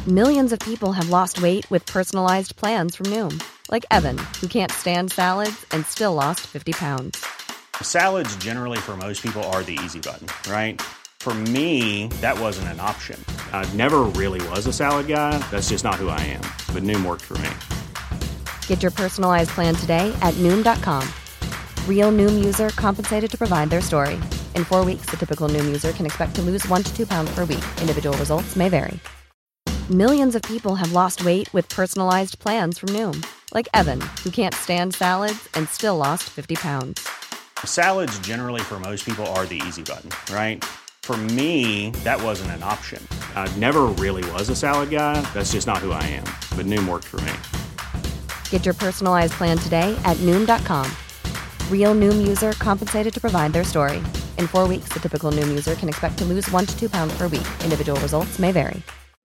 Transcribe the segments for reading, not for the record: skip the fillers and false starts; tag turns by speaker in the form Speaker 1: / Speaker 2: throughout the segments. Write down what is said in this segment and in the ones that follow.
Speaker 1: Millions of people have lost weight with personalized plans from Noom. Like Evan, who can't stand salads and still lost 50 pounds.
Speaker 2: Salads generally for most people are the easy button, right? For me, that wasn't an option. I never really was a salad guy. That's just not who I am. But Noom worked for me.
Speaker 1: Get your personalized plan today at Noom.com. Real Noom user compensated to provide their story. In 4 weeks, the typical Noom user can expect to lose 1 to 2 pounds per week. Individual results may vary. Millions of people have lost weight with personalized plans from Noom. Like Evan, who can't stand salads and still lost 50 pounds.
Speaker 2: Salads generally for most people are the easy button, right? For me, that wasn't an option. I never really was a salad guy. That's just not who I am. But Noom worked for me.
Speaker 1: Get your personalized plan today at Noom.com. Real Noom user compensated to provide their story. In 4 weeks, the typical Noom user can expect to lose 1 to 2 pounds per week. Individual results may vary.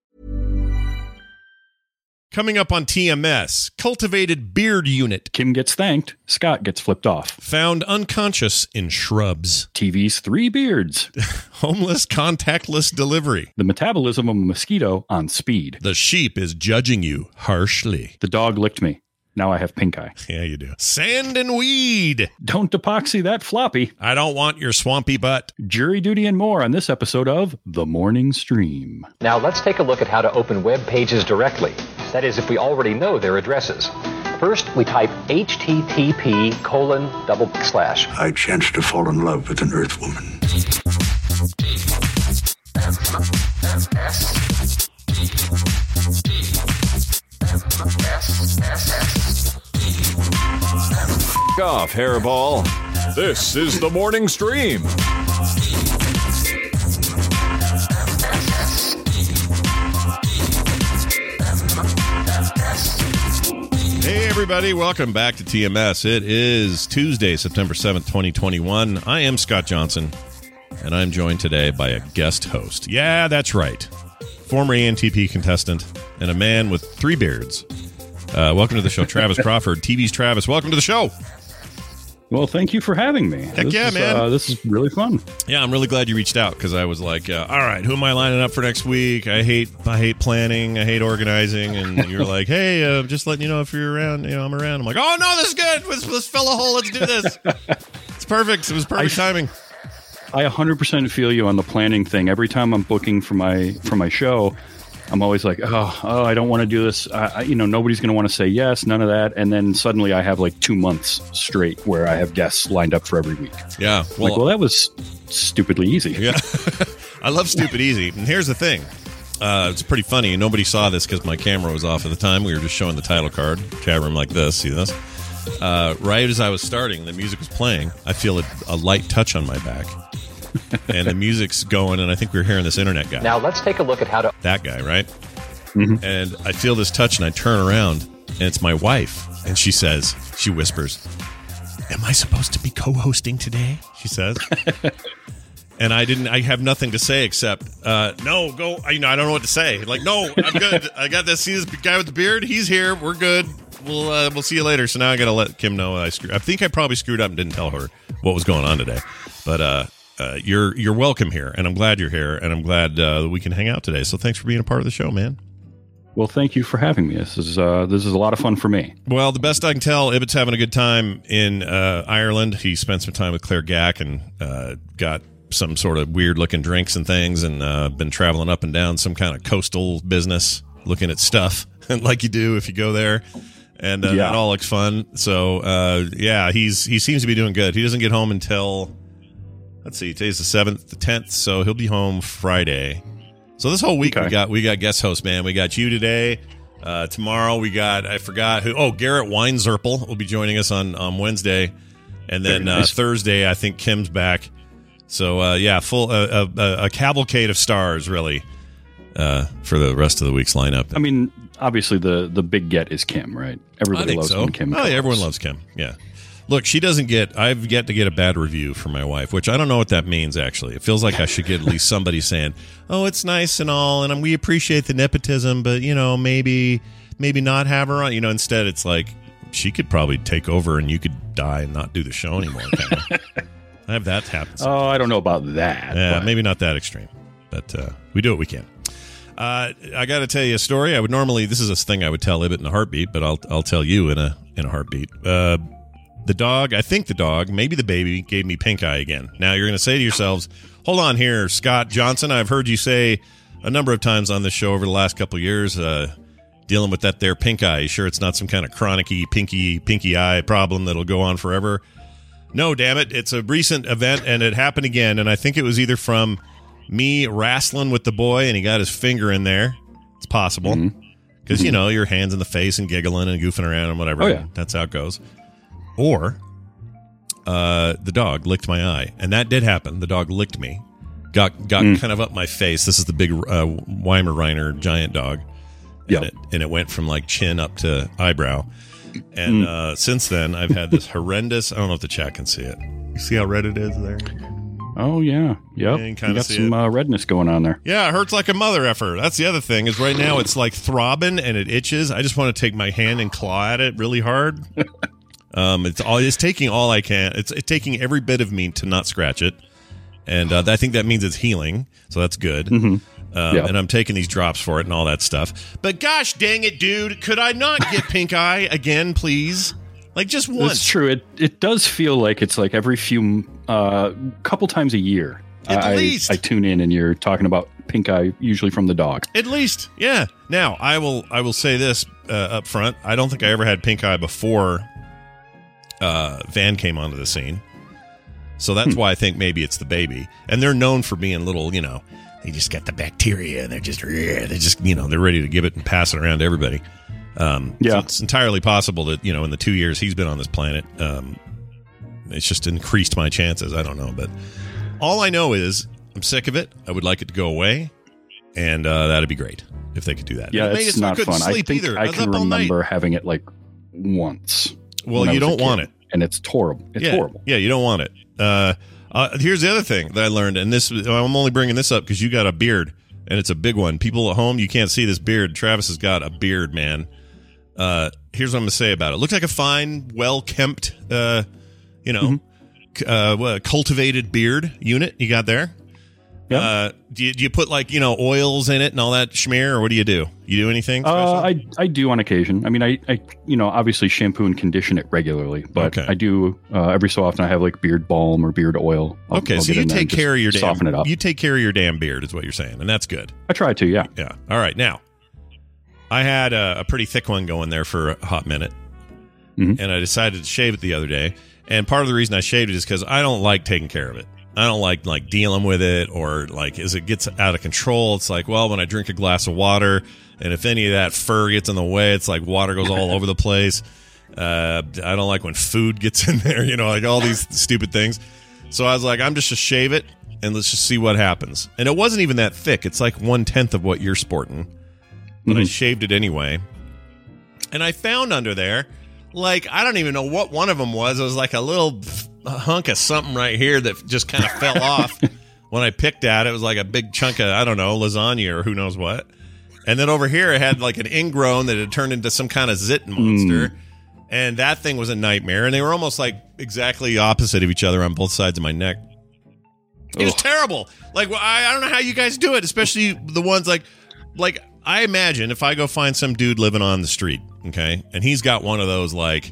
Speaker 3: Coming up on TMS, cultivated beard unit.
Speaker 4: Kim gets thanked. Scott gets flipped off.
Speaker 3: Found unconscious in shrubs.
Speaker 4: TV's 3 beards.
Speaker 3: Homeless contactless delivery.
Speaker 4: The metabolism of a mosquito on speed.
Speaker 3: The sheep is judging you harshly.
Speaker 4: The dog licked me. Now I have pink eye.
Speaker 3: Yeah, you do. Sand and weed.
Speaker 4: Don't epoxy that floppy.
Speaker 3: I don't want your swampy butt.
Speaker 4: Jury duty and more on this episode of The Morning Stream.
Speaker 5: Now let's take a look at how to open web pages directly. That is, if we already know their addresses. First, we type http://
Speaker 6: I chanced to fall in love with an Earth woman.
Speaker 7: Off, hairball. This is the morning stream.
Speaker 3: Hey, everybody. Welcome back to TMS. It is Tuesday, September 7th, 2021. I am Scott Johnson, and I'm joined today by a guest host. Yeah, that's right. Former ANTP contestant and a man with 3 beards. Welcome to the show, Travis Crawford. TV's Travis, welcome to the show.
Speaker 4: Well, thank you for having me.
Speaker 3: Heck yeah, man.
Speaker 4: This is really fun.
Speaker 3: Yeah, I'm really glad you reached out because I was like, all right, who am I lining up for next week? I hate planning. I hate organizing. And you're like, hey, just letting you know if you're around. You know, I'm around. I'm like, oh, no, this is good. Let's fill a hole. Let's do this. It's perfect. It was perfect timing.
Speaker 4: I 100% feel you on the planning thing. Every time I'm booking for my show, I'm always like, oh, I don't want to do this. Nobody's going to want to say yes, none of that. And then suddenly I have like 2 months straight where I have guests lined up for every week.
Speaker 3: Yeah.
Speaker 4: Well, that was stupidly easy.
Speaker 3: Yeah. I love stupid easy. And here's the thing. It's pretty funny. Nobody saw this because my camera was off at the time. We were just showing the title card. Chat room like this. See this? Right as I was starting, the music was playing. I feel a light touch on my back. And the music's going, and I think we're hearing this internet guy.
Speaker 5: Now let's take a look at how to...
Speaker 3: That guy, right?
Speaker 4: Mm-hmm.
Speaker 3: And I feel this touch, and I turn around, and it's my wife. And she whispers, am I supposed to be co-hosting today? She says. And I have nothing to say except, no, go. I don't know what to say. Like, no, I'm good. I got this. See this guy with the beard? He's here. We're good. We'll see you later. So now I got to let Kim know I think I probably screwed up and didn't tell her what was going on today. But, you're welcome here, and I'm glad you're here, and I'm glad that we can hang out today. So thanks for being a part of the show, man.
Speaker 4: Well, thank you for having me. This is a lot of fun for me.
Speaker 3: Well, the best I can tell, Ibbott's having a good time in Ireland. He spent some time with Claire Gack and got some sort of weird-looking drinks and things, and been traveling up and down some kind of coastal business, looking at stuff, like you do if you go there. And that all looks fun. So, he seems to be doing good. He doesn't get home until... Let's see. Today's the 7th, the 10th, so he'll be home Friday. So this whole week we got guest hosts, man. We got you today. Tomorrow we got I forgot who. Oh, Garrett Weinzerpel will be joining us on Wednesday, and then nice. Thursday I think Kim's back. So full a cavalcade of stars really for the rest of the week's lineup.
Speaker 4: I mean, obviously the big get is Kim, right? Everybody loves when Kim.
Speaker 3: Oh, yeah, everyone loves Kim. Yeah. Look, I've yet to get a bad review from my wife, which I don't know what that means, actually. It feels like I should get at least somebody saying, oh, it's nice and all, and we appreciate the nepotism, but, maybe not have her on. Instead it's like, she could probably take over and you could die and not do the show anymore. I have that happen.
Speaker 4: Oh, I don't know about that.
Speaker 3: Yeah, maybe not that extreme, but we do what we can. I got to tell you a story. I would normally, this is a thing I would tell Ibbott in a heartbeat, but I'll tell you in a heartbeat. The dog, I think the dog, maybe the baby, gave me pink eye again. Now you're going to say to yourselves, hold on here, Scott Johnson. I've heard you say a number of times on this show over the last couple of years, dealing with that there pink eye. You sure it's not some kind of chronic-y, pinky eye problem that'll go on forever? No, damn it. It's a recent event, and it happened again, and I think it was either from me wrestling with the boy, and he got his finger in there. It's possible. Because, you know, your hands in the face and giggling and goofing around and whatever.
Speaker 4: Oh, yeah.
Speaker 3: That's how it goes. Or the dog licked my eye. And that did happen. The dog licked me. Got kind of up my face. This is the big Weimaraner giant dog. And it went from like chin up to eyebrow. And since then, I've had this horrendous... I don't know if the chat can see it. You see how red it is there?
Speaker 4: Oh, yeah. Yep.
Speaker 3: Yeah, you
Speaker 4: got some redness going on there.
Speaker 3: Yeah, it hurts like a mother effer. That's the other thing, is right now it's like throbbing and it itches. I just want to take my hand and claw at it really hard. It's taking all I can. It's taking every bit of me to not scratch it. And I think that means it's healing, so that's good. And I'm taking these drops for it and all that stuff. But gosh dang it, dude, could I not get pink eye again, please? Like just once.
Speaker 4: It's true. It does feel like it's like every few couple times a year.
Speaker 3: At least
Speaker 4: I tune in and you're talking about pink eye, usually from the dog.
Speaker 3: At least, yeah. Now I will say this up front. I don't think I ever had pink eye before Van came onto the scene. So that's why I think maybe it's the baby. And they're known for being little, you know, they just got the bacteria and they're just, you know, they're ready to give it and pass it around to everybody. So it's entirely possible that, you know, in the 2 years he's been on this planet, it's just increased my chances. I don't know. But all I know is I'm sick of it. I would like it to go away. And that'd be great if they could do that.
Speaker 4: Yeah, it's not fun. I think I can remember having it like once.
Speaker 3: Well, you don't want it.
Speaker 4: And it's horrible. It's horrible.
Speaker 3: Yeah, you don't want it. Here's the other thing that I learned, and I'm only bringing this up because you got a beard, and it's a big one. People at home, you can't see this beard. Travis has got a beard, man. Here's what I'm going to say about it. Looks like a fine, well-kempt, cultivated beard unit you got there. Yep. Do you put like, you know, oils in it and all that schmear, or what do? You do anything special?
Speaker 4: I do on occasion. I mean, I you know, obviously shampoo and condition it regularly, but I do every so often I have like beard balm or beard oil. I'll
Speaker 3: so you take care of your
Speaker 4: soften it up.
Speaker 3: You take care of your damn beard is what you're saying, and that's good.
Speaker 4: I try to, yeah.
Speaker 3: Yeah. All right. Now, I had a pretty thick one going there for a hot minute, and I decided to shave it the other day. And part of the reason I shaved it is because I don't like taking care of it. I don't like dealing with it, or like as it gets out of control, it's like, well, when I drink a glass of water and if any of that fur gets in the way, it's like water goes all over the place. I don't like when food gets in there, you know, like all these stupid things. So I was like, I'm just to shave it and let's just see what happens. And it wasn't even that thick. It's like 1/10 of what you're sporting, but I shaved it anyway. And I found under there, like, I don't even know what one of them was. It was like a little hunk of something right here that just kind of fell off when I picked at it. It was like a big chunk of, I don't know, lasagna or who knows what. And then over here it had like an ingrown that had turned into some kind of zit monster. And that thing was a nightmare. And they were almost like exactly opposite of each other on both sides of my neck. It was terrible. Like, well, I don't know how you guys do it, especially the ones like I imagine if I go find some dude living on the street, okay, and he's got one of those like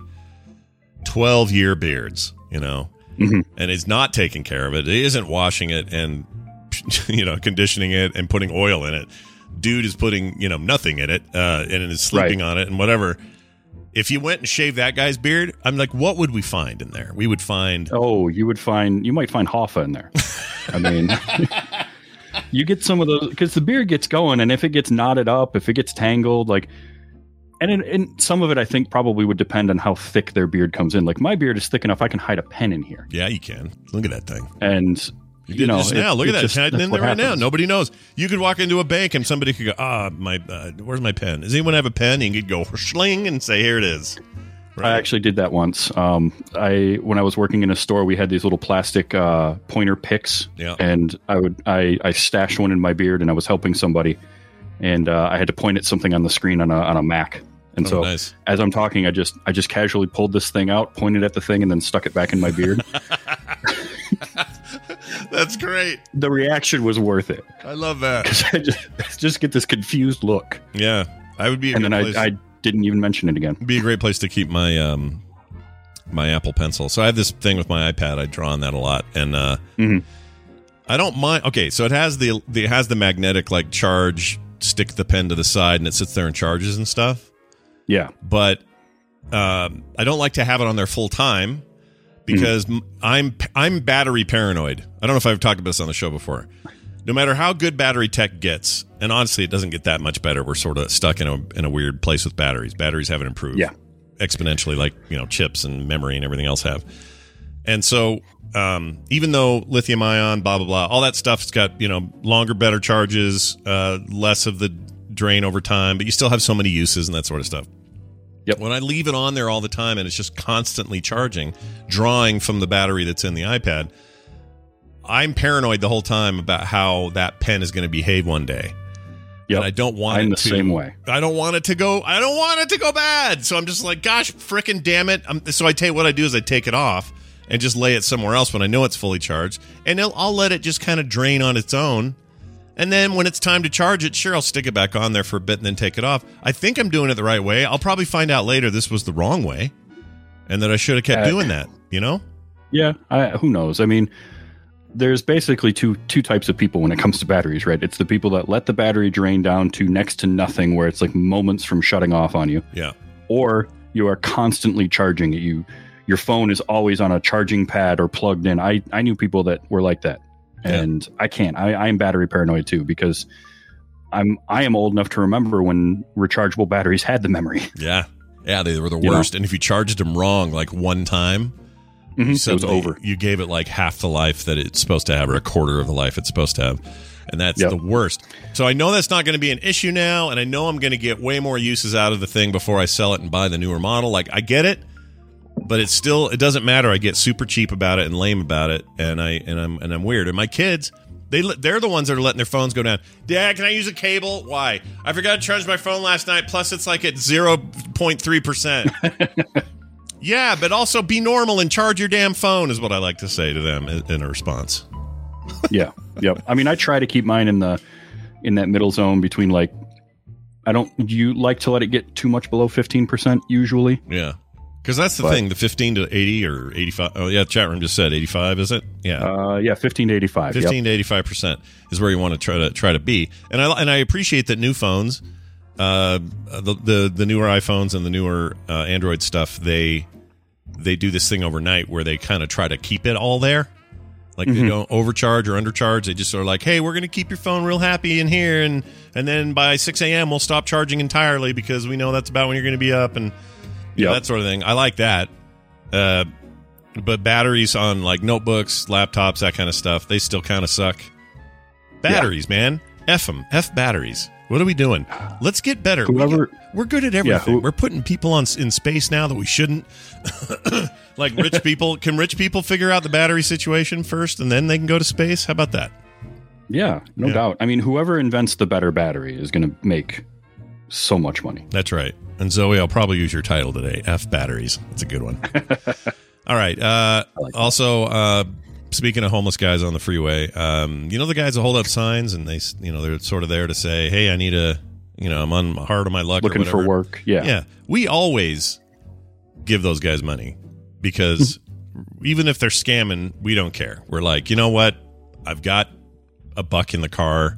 Speaker 3: 12-year beards, you know, and is not taking care of it. He isn't washing it and, you know, conditioning it and putting oil in it. Dude is putting, you know, nothing in it and is sleeping on it and whatever. If you went and shaved that guy's beard, I'm like, what would we find in there? We would find... you might find Hoffa in there. I mean... You get some of those, because the beard gets going, and if it gets knotted up, if it gets tangled, like, and some of it I think probably would depend on how thick their beard comes in. Like, my beard is thick enough I can hide a pen in here. Yeah, you can. Look at that thing.
Speaker 4: And
Speaker 3: you know, now look at that, it's hiding in there right now. Nobody knows. You could walk into a bank and somebody could go, where's my pen? Does anyone have a pen? And you could go sling and say, here it is. Right.
Speaker 4: I actually did that once. When I was working in a store, we had these little plastic pointer picks, and I stashed one in my beard, and I was helping somebody, and I had to point at something on the screen on a Mac. And nice. As I'm talking, I just casually pulled this thing out, pointed at the thing, and then stuck it back in my beard.
Speaker 3: That's great.
Speaker 4: The reaction was worth it.
Speaker 3: I love that.
Speaker 4: 'Cause I just get this confused look.
Speaker 3: Yeah, I would be.
Speaker 4: And then I didn't even mention it again.
Speaker 3: It'd be a great place to keep my my Apple Pencil. So I have this thing with my iPad. I draw on that a lot, and I don't mind. Okay, so it has the magnetic like charge. Stick the pen to the side, and it sits there and charges and stuff.
Speaker 4: Yeah,
Speaker 3: but I don't like to have it on there full time because I'm battery paranoid. I don't know if I've talked about this on the show before. No matter how good battery tech gets, and honestly, it doesn't get that much better. We're sort of stuck in a weird place with batteries. Batteries haven't improved exponentially, like chips and memory and everything else have. And so, even though lithium ion, blah blah blah, all that stuff's got longer, better charges, less of the drain over time, but you still have so many uses and that sort of stuff.
Speaker 4: Yep.
Speaker 3: When I leave it on there all the time and it's just constantly charging, drawing from the battery that's in the iPad, I'm paranoid the whole time about how that pen is going to behave one day. Yeah, I don't want
Speaker 4: I'm the same way.
Speaker 3: I don't want it to go. I don't want it to go bad. So I'm just like, gosh, frickin' damn it. So I what I do is I take it off and just lay it somewhere else when I know it's fully charged, and I'll let it just kind of drain on its own. And then when it's time to charge it, sure, I'll stick it back on there for a bit and then take it off. I think I'm doing it the right way. I'll probably find out later this was the wrong way, and that I should have kept doing that.
Speaker 4: Yeah. Who knows? I mean, there's basically two types of people when it comes to batteries, right? It's the people that let the battery drain down to next to nothing, where it's like moments from shutting off on you.
Speaker 3: Yeah.
Speaker 4: Or you are constantly charging it. Your phone is always on a charging pad or plugged in. I knew people that were like that, and I can't. I'm battery paranoid too, because I am old enough to remember when rechargeable batteries had the memory.
Speaker 3: Yeah, they were the worst. And if you charged them wrong, like one time.
Speaker 4: It was over.
Speaker 3: You gave it like half the life that it's supposed to have, or a quarter of the life it's supposed to have. And that's the worst. So I know that's not going to be an issue now, and I know I'm going to get way more uses out of the thing before I sell it and buy the newer model. Like, I get it, but it doesn't matter. I get super cheap about it and lame about it, and I'm weird. And my kids, they're the ones that are letting their phones go down. Dad, can I use a cable? Why? I forgot to charge my phone last night, plus it's like at 0.3%. Yeah, but also be normal and charge your damn phone is what I like to say to them in a response.
Speaker 4: Yeah. Yep. I mean, I try to keep mine in that middle zone between like, you like to let it get too much below 15% usually.
Speaker 3: Yeah. Because that's the thing, the 15 to 80 or 85. Oh, yeah, chat room just said 85, is it? Yeah.
Speaker 4: 15 to 85.
Speaker 3: 15 to 85% is where you want to try to be. And I appreciate that new phones, the newer iPhones and the newer Android stuff, they do this thing overnight where they kind of try to keep it all there. Like they don't overcharge or undercharge. They just sort of like, hey, we're going to keep your phone real happy in here, and then by 6 a.m. we'll stop charging entirely because we know that's about when you're going to be up, and that sort of thing. I like that. But batteries on like notebooks, laptops, that kind of stuff, they still kind of suck. Batteries, man. F them. F batteries. What are we doing? Let's get better. We're good at everything. We're putting people in space now that we shouldn't. Like rich people. Can rich people figure out the battery situation first and then they can go to space? How about that?
Speaker 4: Yeah, no doubt. I mean, whoever invents the better battery is going to make so much money.
Speaker 3: That's right. And Zoe, I'll probably use your title today. F batteries. That's a good one. All right. Also, speaking of homeless guys on the freeway, the guys that hold up signs and they're sort of there to say, hey, I need I'm on hard on my luck.
Speaker 4: Looking
Speaker 3: or whatever.
Speaker 4: for work. Yeah.
Speaker 3: Yeah. We always give those guys money because even if they're scamming, we don't care. We're like, you know what? I've got $1 in the car.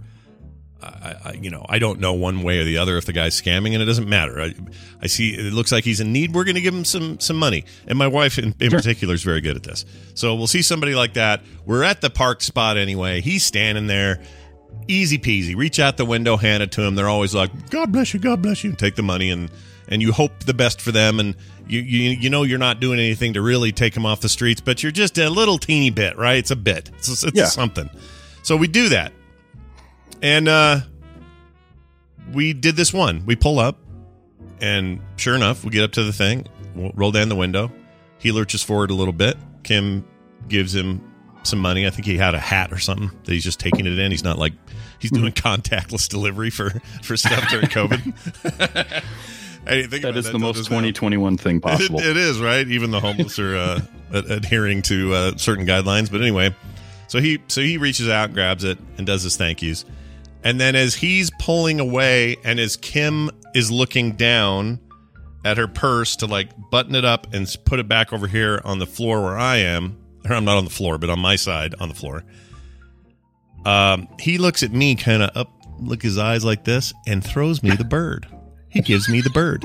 Speaker 3: I don't know one way or the other if the guy's scamming, and it doesn't matter. I see it looks like he's in need. We're going to give him some money. And my wife in particular is very good at this. So we'll see somebody like that. We're at the parked spot anyway. He's standing there. Easy peasy. Reach out the window, hand it to him. They're always like, God bless you, God bless you. Take the money, and you hope the best for them. And you know you're not doing anything to really take them off the streets, but you're just a little teeny bit, right? It's a bit. It's something. So we do that. And we did this one. We pull up, and sure enough, we get up to the thing, roll down the window. He lurches forward a little bit. Kim gives him some money. I think he had a hat or something that he's just taking it in. He's not like he's doing contactless delivery for stuff during COVID.
Speaker 4: That is the most 2021 thing possible.
Speaker 3: It is, right? Even the homeless are adhering to certain guidelines. But anyway, So he reaches out and grabs it and does his thank yous. And then as he's pulling away and as Kim is looking down at her purse to like button it up and put it back over here on the floor where I am, or I'm not on the floor, but on my side on the floor, he looks at me kind of up, look his eyes like this, and throws me the bird. He gives me the bird.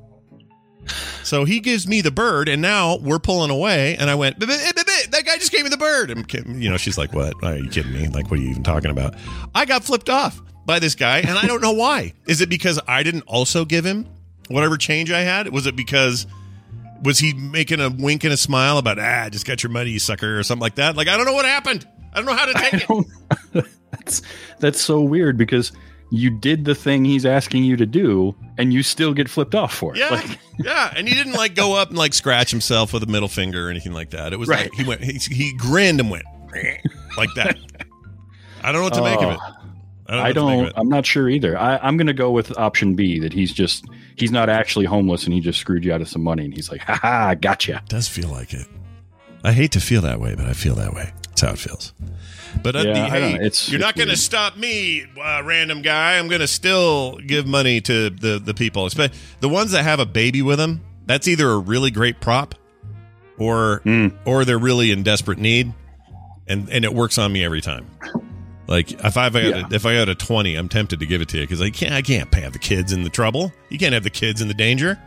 Speaker 3: So he gives me the bird, and now we're pulling away, and I went, that guy just gave me the bird. And she's like, what? Are you kidding me? Like, what are you even talking about? I got flipped off by this guy, and I don't know why. Is it because I didn't also give him whatever change I had? Was it because, was he making a wink and a smile about, I just got your money, you sucker, or something like that? Like, I don't know what happened. I don't know how to take it.
Speaker 4: That's so weird because you did the thing he's asking you to do, and you still get flipped off for it.
Speaker 3: Yeah, yeah. And he didn't like go up and like scratch himself with a middle finger or anything like that. It was
Speaker 4: right.
Speaker 3: Like he grinned and went like that. I don't know what to make of it.
Speaker 4: I'm not sure either. I'm going to go with option B, that he's not actually homeless and he just screwed you out of some money, and he's like, ha, gotcha.
Speaker 3: It does feel like it. I hate to feel that way, but I feel that way. That's how it feels. But you're not going to stop me, random guy. I'm going to still give money to the people. The ones that have a baby with them, that's either a really great prop or they're really in desperate need, and it works on me every time. Like if I got a 20, I'm tempted to give it to you because I can't have the kids in the trouble. You can't have the kids in the danger.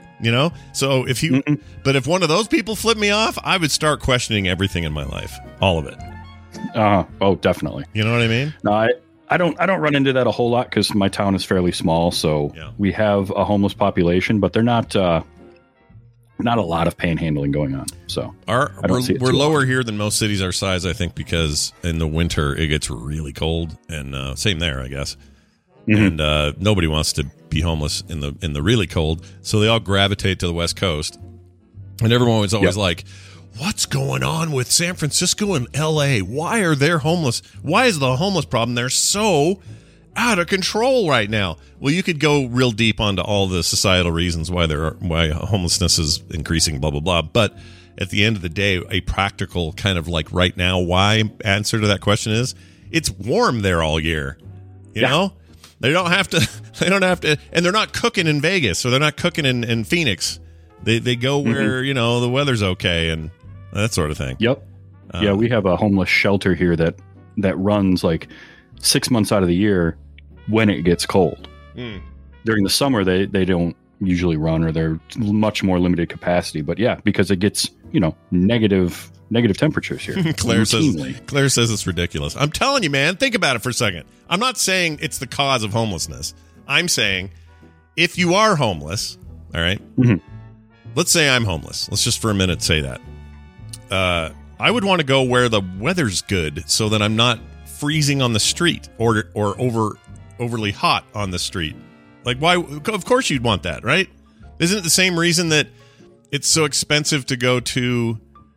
Speaker 3: So but if one of those people flip me off, I would start questioning everything in my life, all of it.
Speaker 4: Oh, definitely.
Speaker 3: You know what I mean?
Speaker 4: No, I don't run into that a whole lot because my town is fairly small, so we have a homeless population, but they're not a lot of panhandling going on. So
Speaker 3: we're lower here than most cities our size, I think, because in the winter it gets really cold, and same there, I guess. Mm-hmm. And nobody wants to be homeless in the really cold, so they all gravitate to the West Coast. And everyone was always like, what's going on with San Francisco and LA? Why are they homeless? Why is the homeless problem there so out of control right now? Well, you could go real deep onto all the societal reasons why homelessness is increasing, blah, blah, blah. But at the end of the day, a practical kind of like right now, why answer to that question is it's warm there all year. You know? They don't have to, and they're not cooking in Vegas, or they're not cooking in Phoenix. They go where, the weather's okay and that sort of thing. Yep.
Speaker 4: We have a homeless shelter here that runs like 6 months out of the year when it gets cold. During the summer, they don't usually run, or they're much more limited capacity. But because it gets, negative temperatures here.
Speaker 3: Claire says it's ridiculous. I'm telling you, man, think about it for a second. I'm not saying it's the cause of homelessness. I'm saying if you are homeless, all right, let's say I'm homeless. Let's just for a minute say that. I would want to go where the weather's good so that I'm not freezing on the street or overly hot on the street. Like, why? Of course you'd want that, right? Isn't it the same reason that it's so expensive to go to,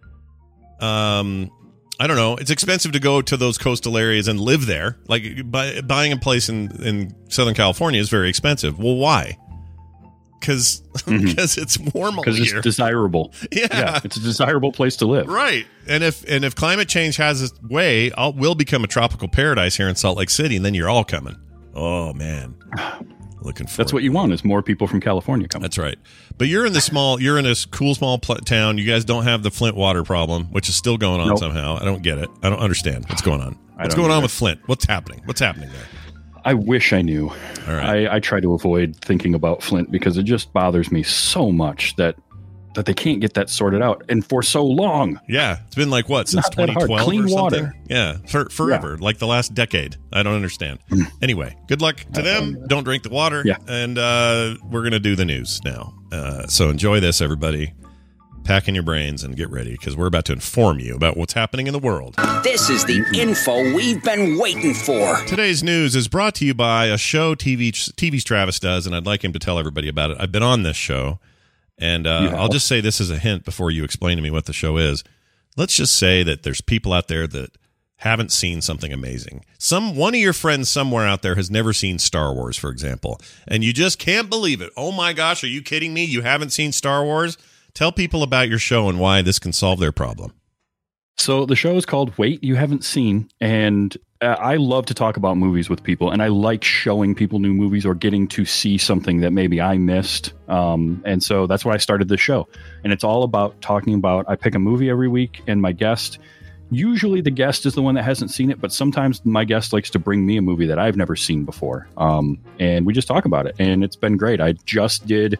Speaker 3: I don't know, it's expensive to go to those coastal areas and live there. Like buying a place in Southern California is very expensive. Well, why? Because it's warm all year.
Speaker 4: Because it's desirable. Yeah, it's a desirable place to live.
Speaker 3: Right. And if climate change has its way, we'll become a tropical paradise here in Salt Lake City, and then you're all coming. Oh, man. Looking for
Speaker 4: That's what you want, is more people from California coming.
Speaker 3: That's right. But you're in this cool small town. You guys don't have the Flint water problem, which is still going on somehow. I don't get it. I don't understand what's going on. What's going on with Flint? What's happening? What's happening there?
Speaker 4: I wish I knew.
Speaker 3: All right.
Speaker 4: I try to avoid thinking about Flint because it just bothers me so much that they can't get that sorted out, and for so long.
Speaker 3: Yeah, it's been like what, since 2012
Speaker 4: Clean
Speaker 3: or something?
Speaker 4: Water.
Speaker 3: Yeah, forever, like the last decade. I don't understand. Anyway, good luck to them. Don't drink the water.
Speaker 4: Yeah.
Speaker 3: And we're gonna do the news now. So enjoy this, everybody. Pack in your brains and get ready, because we're about to inform you about what's happening in the world.
Speaker 8: This is the info we've been waiting for.
Speaker 3: Today's news is brought to you by a show TV's Travis does, and I'd like him to tell everybody about it. I've been on this show, and I'll just say this as a hint before you explain to me what the show is. Let's just say that there's people out there that haven't seen something amazing. One of your friends somewhere out there has never seen Star Wars, for example, and you just can't believe it. Oh my gosh, are you kidding me? You haven't seen Star Wars? Tell people about your show and why this can solve their problem.
Speaker 4: So the show is called Wait You Haven't Seen, and I love to talk about movies with people, and I like showing people new movies or getting to see something that maybe I missed. And so that's why I started this show. And it's all about talking about, I pick a movie every week, and my guest, usually the guest is the one that hasn't seen it, but sometimes my guest likes to bring me a movie that I've never seen before. And we just talk about it, and it's been great. I just did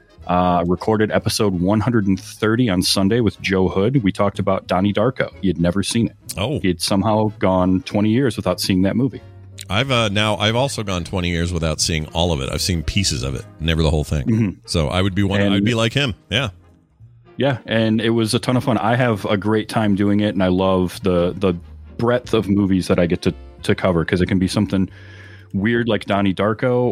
Speaker 4: recorded episode 130 on Sunday with Joe Hood. We talked about Donnie Darko. He had never seen it.
Speaker 3: Oh,
Speaker 4: he had somehow gone 20 years without seeing that movie.
Speaker 3: I've also gone 20 years without seeing all of it. I've seen pieces of it, never the whole thing.
Speaker 4: Mm-hmm.
Speaker 3: So I would be I'd be like him. Yeah.
Speaker 4: Yeah, and it was a ton of fun. I have a great time doing it, and I love the breadth of movies that I get to cover, because it can be something weird like Donnie Darko,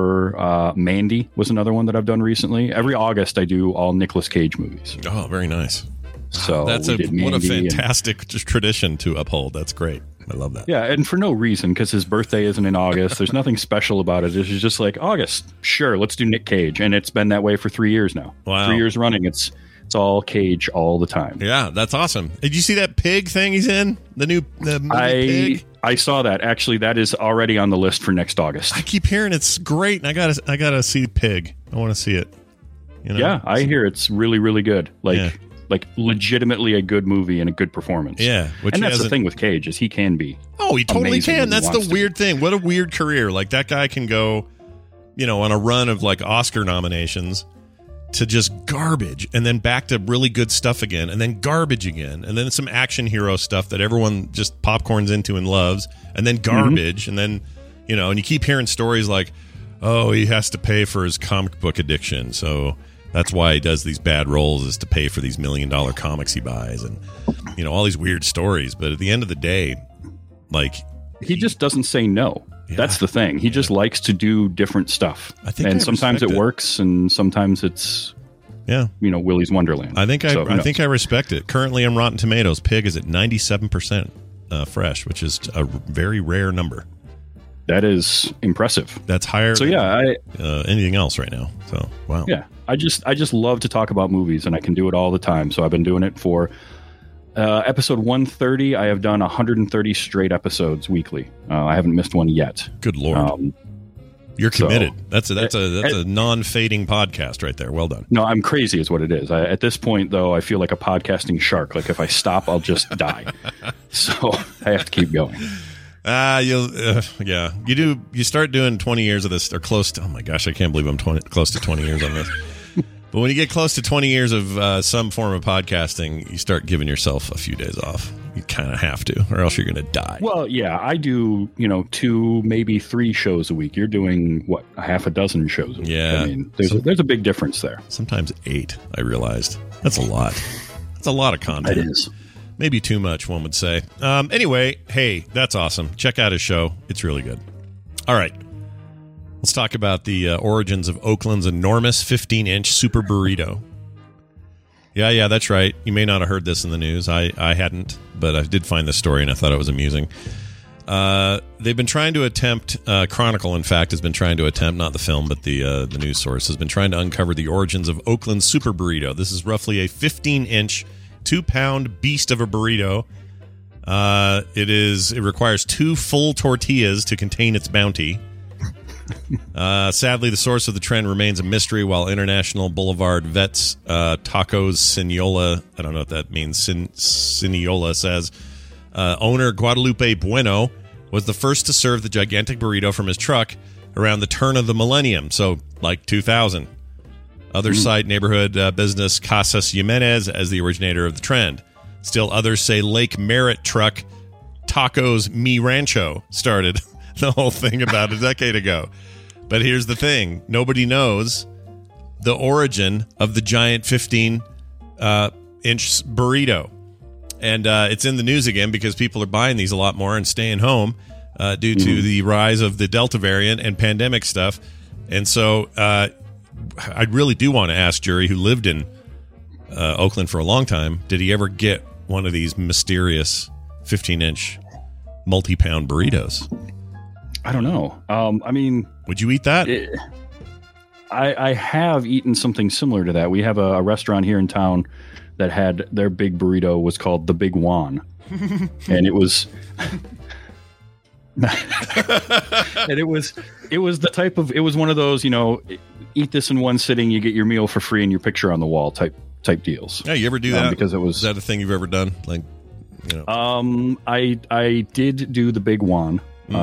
Speaker 4: or Mandy was another one that I've done recently. Every August I do all Nicolas Cage movies.
Speaker 3: Oh, very nice.
Speaker 4: So
Speaker 3: what a fantastic tradition to uphold. That's great. I love that.
Speaker 4: Yeah, and for no reason, because his birthday isn't in August. There's nothing special about it. It's just like, August, sure, let's do Nick Cage. And it's been that way for 3 years now.
Speaker 3: Wow.
Speaker 4: 3 years running. It's all Cage all the time.
Speaker 3: Yeah, that's awesome. Did you see that Pig thing he's in? The movie Pig?
Speaker 4: I saw that. Actually, that is already on the list for next August.
Speaker 3: I keep hearing it's great, and I gotta see Pig. I want to see it. You know?
Speaker 4: Yeah, I hear it's really, really good. Like legitimately a good movie and a good performance.
Speaker 3: Yeah,
Speaker 4: and that's the thing with Cage, is he can be.
Speaker 3: Oh, he totally can. That's the weird thing. What a weird career. Like, that guy can go, on a run of like Oscar nominations to just garbage, and then back to really good stuff again, and then garbage again, and then some action hero stuff that everyone just popcorns into and loves, and then garbage, and then, and you keep hearing stories like, oh, he has to pay for his comic book addiction, so that's why he does these bad roles, is to pay for these $1 million comics he buys, and all these weird stories. But at the end of the day, like,
Speaker 4: he just doesn't say no. Yeah. That's the thing. He just likes to do different stuff. Sometimes it works, and sometimes it's Willy's Wonderland.
Speaker 3: I think I respect it. Currently on Rotten Tomatoes, Pig is at 97% fresh, which is a very rare number.
Speaker 4: That is impressive.
Speaker 3: That's higher than anything else right now. So, wow.
Speaker 4: Yeah. I just love to talk about movies, and I can do it all the time. So I've been doing it for episode 130. I have done 130 straight episodes weekly. I haven't missed one yet.
Speaker 3: Good Lord. You're committed. So, that's a non-fading podcast right there. Well done.
Speaker 4: No, I'm crazy is what it is. At this point, though, I feel like a podcasting shark. Like, if I stop, I'll just die. So I have to keep going.
Speaker 3: You do. You start doing 20 years of this, or close to. Oh my gosh, I can't believe I'm close to 20 years on this. But when you get close to 20 years of some form of podcasting, you start giving yourself a few days off. You kind of have to, or else you're going to die.
Speaker 4: Well, yeah, I do, 2, maybe 3 shows a week. You're doing, what, a half a dozen shows a week?
Speaker 3: Yeah.
Speaker 4: I mean, there's a big difference there.
Speaker 3: Sometimes 8, I realized. That's a lot. That's a lot of content.
Speaker 4: It is.
Speaker 3: Maybe too much, one would say. Anyway, hey, that's awesome. Check out his show. It's really good. All right. Let's talk about the origins of Oakland's enormous 15-inch super burrito. Yeah, that's right. You may not have heard this in the news. I hadn't, but I did find this story, and I thought it was amusing. They've been trying to attempt, Chronicle, in fact, has been trying to attempt, not the film, but the news source, has been trying to uncover the origins of Oakland's super burrito. This is roughly a 15-inch, 2-pound beast of a burrito. It requires 2 full tortillas to contain its bounty. Sadly, the source of the trend remains a mystery, while International Boulevard Vets Tacos Siniola, I don't know what that means, Siniola says, owner Guadalupe Bueno was the first to serve the gigantic burrito from his truck around the turn of the millennium, so like 2000. Others cite neighborhood business Casas Jimenez as the originator of the trend. Still others say Lake Merritt truck Tacos Mi Rancho started the whole thing about a decade ago. But here's the thing. Nobody knows the origin of the giant 15-inch burrito. And it's in the news again because people are buying these a lot more and staying home due to the rise of the Delta variant and pandemic stuff. And so I really do want to ask Jury, who lived in Oakland for a long time, did he ever get one of these mysterious 15-inch multi-pound burritos?
Speaker 4: I don't know. I mean,
Speaker 3: would you eat that?
Speaker 4: I have eaten something similar to that. We have a restaurant here in town that had their big burrito was called the Big Juan, and it was. And it was the type of, it was one of those, eat this in one sitting, you get your meal for free and your picture on the wall type deals.
Speaker 3: Yeah, you ever do that?
Speaker 4: Because it was,
Speaker 3: is that a thing you've ever done? Like,
Speaker 4: I did do the Big Juan,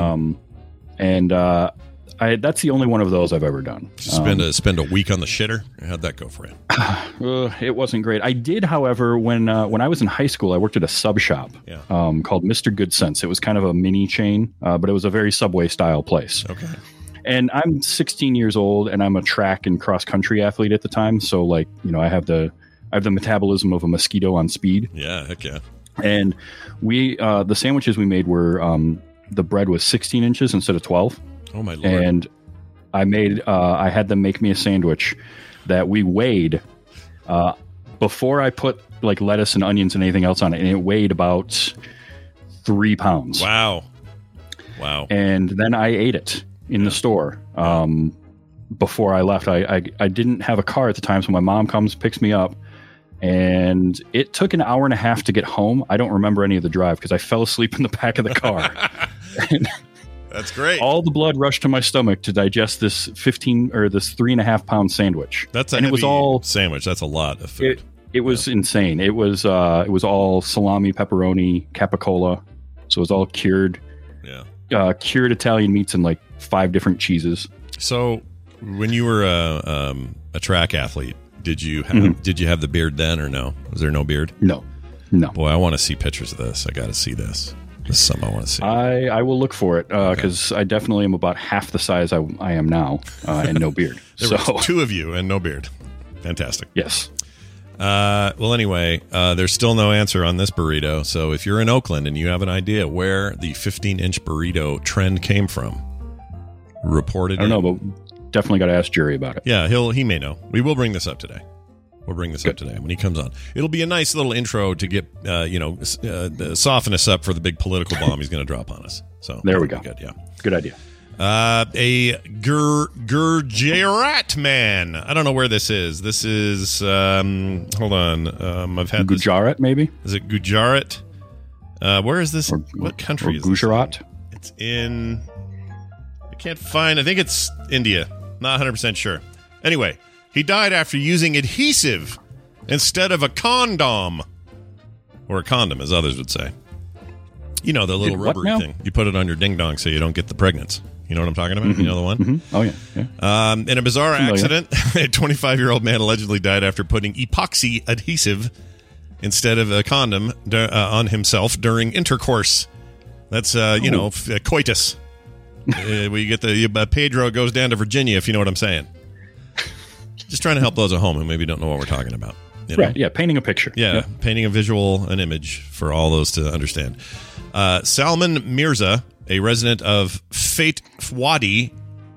Speaker 4: and that's the only one of those I've ever done.
Speaker 3: Spend a week on the shitter. How'd that go for you?
Speaker 4: It wasn't great. I did, however, when I was in high school, I worked at a sub shop called Mr. Good Sense. It was kind of a mini chain, but it was a very Subway style place.
Speaker 3: Okay.
Speaker 4: And I'm 16 years old, and I'm a track and cross country athlete at the time. So, I have the metabolism of a mosquito on speed.
Speaker 3: Yeah, heck yeah.
Speaker 4: And we the sandwiches we made were the bread was 16 inches instead of 12.
Speaker 3: Oh my Lord.
Speaker 4: And I had them make me a sandwich that we weighed before I put lettuce and onions and anything else on it, and it weighed about 3 pounds.
Speaker 3: Wow.
Speaker 4: And then I ate it in the store before I left. I didn't have a car at the time, so my mom comes, picks me up, and it took an hour and a half to get home. I don't remember any of the drive because I fell asleep in the back of the car.
Speaker 3: That's great.
Speaker 4: All the blood rushed to my stomach to digest this 3.5 pound sandwich.
Speaker 3: That's
Speaker 4: and it was all
Speaker 3: sandwich. That's a lot of food.
Speaker 4: It was insane. It was all salami, pepperoni, capicola. So it was all cured.
Speaker 3: Yeah.
Speaker 4: Cured Italian meats and 5 different cheeses.
Speaker 3: So when you were a track athlete, did you have the beard then or no? Was there no beard?
Speaker 4: No.
Speaker 3: Boy, I want to see pictures of this. I got to see this. This is something I want to see.
Speaker 4: I will look for it because I definitely am about half the size I am now and no beard.
Speaker 3: There were 2 of you and no beard. Fantastic.
Speaker 4: Yes.
Speaker 3: Well, anyway, there's still no answer on this burrito. So if you're in Oakland and you have an idea where the 15-inch burrito trend came from, report it.
Speaker 4: I don't know, but definitely got to ask Jerry about it.
Speaker 3: Yeah, he may know. We will bring this up today. We'll bring this up today when he comes on. It'll be a nice little intro to get, soften us up for the big political bomb he's going to drop on us. So
Speaker 4: there we go.
Speaker 3: Good, yeah.
Speaker 4: Good idea.
Speaker 3: A Gujarat man. I don't know where this is. This is, hold on. I've had
Speaker 4: Gujarat, maybe?
Speaker 3: Is it Gujarat? Where is this? What country is
Speaker 4: Gujarat?
Speaker 3: This? It's in, I can't find, I think it's India. Not 100% sure. Anyway. He died after using adhesive instead of a condom. Or a condom, as others would say. You know, the little rubbery thing. You put it on your ding-dong so you don't get the pregnants. You know what I'm talking about?
Speaker 4: Mm-hmm.
Speaker 3: You know the one?
Speaker 4: Mm-hmm. Oh, yeah.
Speaker 3: In a bizarre accident, a 25-year-old man allegedly died after putting epoxy adhesive instead of a condom on himself during intercourse. That's, coitus. We get the Pedro goes down to Virginia, if you know what I'm saying. Just trying to help those at home who maybe don't know what we're talking about.
Speaker 4: Right, yeah, painting a picture.
Speaker 3: Yeah, painting an image for all those to understand. Salman Mirza, a resident of Fatehwadi,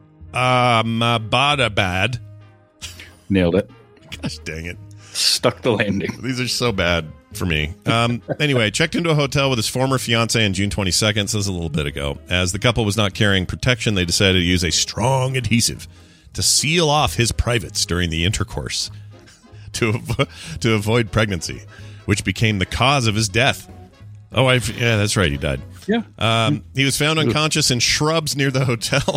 Speaker 3: Ahmedabad.
Speaker 4: Nailed it.
Speaker 3: Gosh dang it.
Speaker 4: Stuck the landing.
Speaker 3: These are so bad for me. Anyway, checked into a hotel with his former fiancée on June 22nd, so this is a little bit ago. As the couple was not carrying protection, they decided to use a strong adhesive to seal off his privates during the intercourse to avoid pregnancy, which became the cause of his death. Oh, yeah, that's right. He died.
Speaker 4: Yeah.
Speaker 3: He was found unconscious in shrubs near the hotel.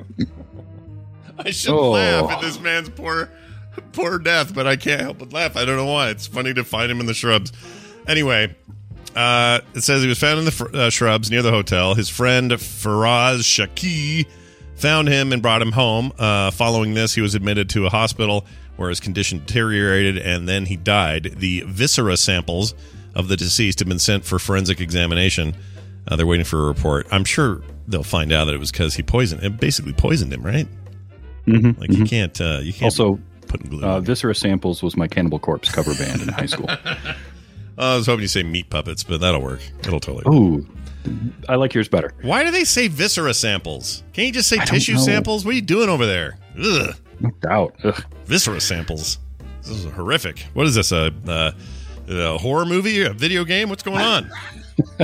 Speaker 3: I should laugh at this man's poor death, but I can't help but laugh. I don't know why. It's funny to find him in the shrubs. Anyway, it says he was found in the shrubs near the hotel. His friend Faraz Shaki found him and brought him home. Following this, he was admitted to a hospital where his condition deteriorated, and then he died. The viscera samples of the deceased have been sent for forensic examination. They're waiting for a report. I'm sure they'll find out that it was because he basically poisoned him, right?
Speaker 4: Mm-hmm,
Speaker 3: like you can't
Speaker 4: also
Speaker 3: put glue.
Speaker 4: Viscera Samples was my Cannibal Corpse cover band in high school.
Speaker 3: I was hoping you say Meat Puppets, but that'll work. It'll totally work.
Speaker 4: Ooh. I like yours better.
Speaker 3: Why do they say viscera samples? Can't you just say tissue samples? What are you doing over there? Ugh.
Speaker 4: No doubt. Ugh.
Speaker 3: Viscera samples. This is horrific. What is this? A horror movie? A video game? What's going on?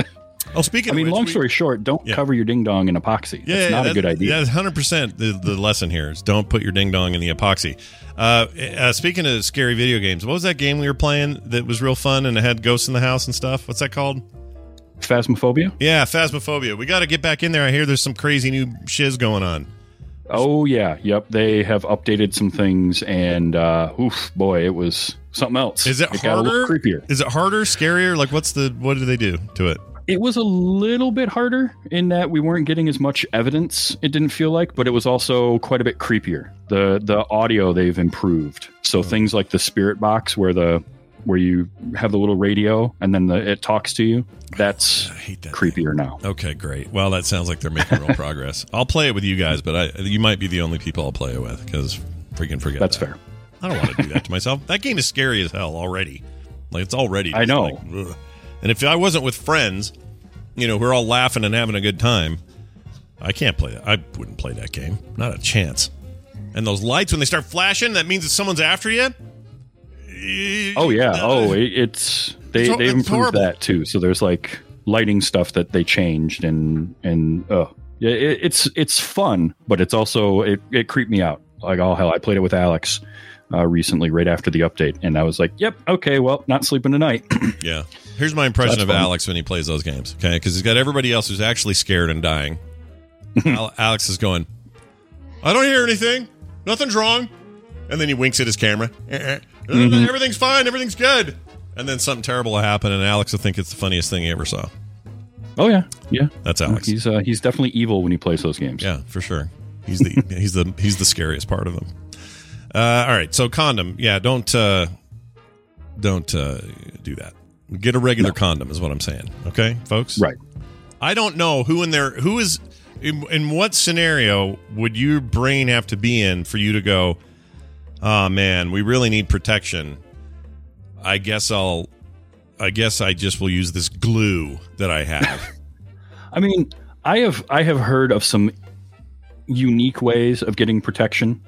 Speaker 3: Oh, speaking
Speaker 4: I mean,
Speaker 3: of which,
Speaker 4: long story short, don't cover your ding dong in epoxy. It's not a good idea.
Speaker 3: Yeah, 100% the lesson here is don't put your ding dong in the epoxy. Speaking of scary video games, what was that game we were playing that was real fun and it had ghosts in the house and stuff? What's that called?
Speaker 4: Phasmophobia?
Speaker 3: Yeah, Phasmophobia. We got to get back in there. I hear there's some crazy new shiz going on.
Speaker 4: Oh, yeah. Yep. They have updated some things, and oof, boy, it was something else.
Speaker 3: Is it
Speaker 4: harder?
Speaker 3: harder?
Speaker 4: Got a little creepier.
Speaker 3: Is it harder, scarier? Like, what did they do to it?
Speaker 4: It was a little bit harder in that we weren't getting as much evidence, it didn't feel like, but it was also quite a bit creepier. The audio they've improved. So things like the spirit box where you have the little radio and then it talks to you, that's creepier now.
Speaker 3: Okay, great. Well, that sounds like they're making real progress. I'll play it with you guys, but you might be the only people I'll play it with because freaking forget
Speaker 4: that's
Speaker 3: that.
Speaker 4: fair.
Speaker 3: I don't want to do that to myself. That game is scary as hell already. Like, it's already.
Speaker 4: I know.
Speaker 3: Like, ugh. And if I wasn't with friends, we're all laughing and having a good time, I can't play that. I wouldn't play that game. Not a chance. And those lights, when they start flashing, that means that someone's after you?
Speaker 4: Oh, yeah. They've improved
Speaker 3: horrible.
Speaker 4: that, too. So there's, like, lighting stuff that they changed, and it's fun, but it's also, it creeped me out. Like, oh, hell, I played it with Alex recently, right after the update, and I was like, yep, okay, well, not sleeping tonight.
Speaker 3: Yeah. Here's my impression of
Speaker 4: fun.
Speaker 3: Alex when he plays those games, okay? Because he's got everybody else who's actually scared and dying. Alex is going, I don't hear anything. Nothing's wrong. And then he winks at his camera. Everything's fine. Everything's good. And then something terrible will happen, and Alex will think it's the funniest thing he ever saw.
Speaker 4: Oh, yeah. Yeah.
Speaker 3: That's Alex.
Speaker 4: He's definitely evil when he plays those games.
Speaker 3: Yeah, for sure. He's the scariest part of them. All right, so condom. Yeah, don't do that. Get a regular condom is what I'm saying. Okay, folks?
Speaker 4: Right.
Speaker 3: I don't know who is in what scenario would your brain have to be in for you to go, oh man, we really need protection. I guess I just will use this glue that I have.
Speaker 4: I mean, I have heard of some unique ways of getting protection,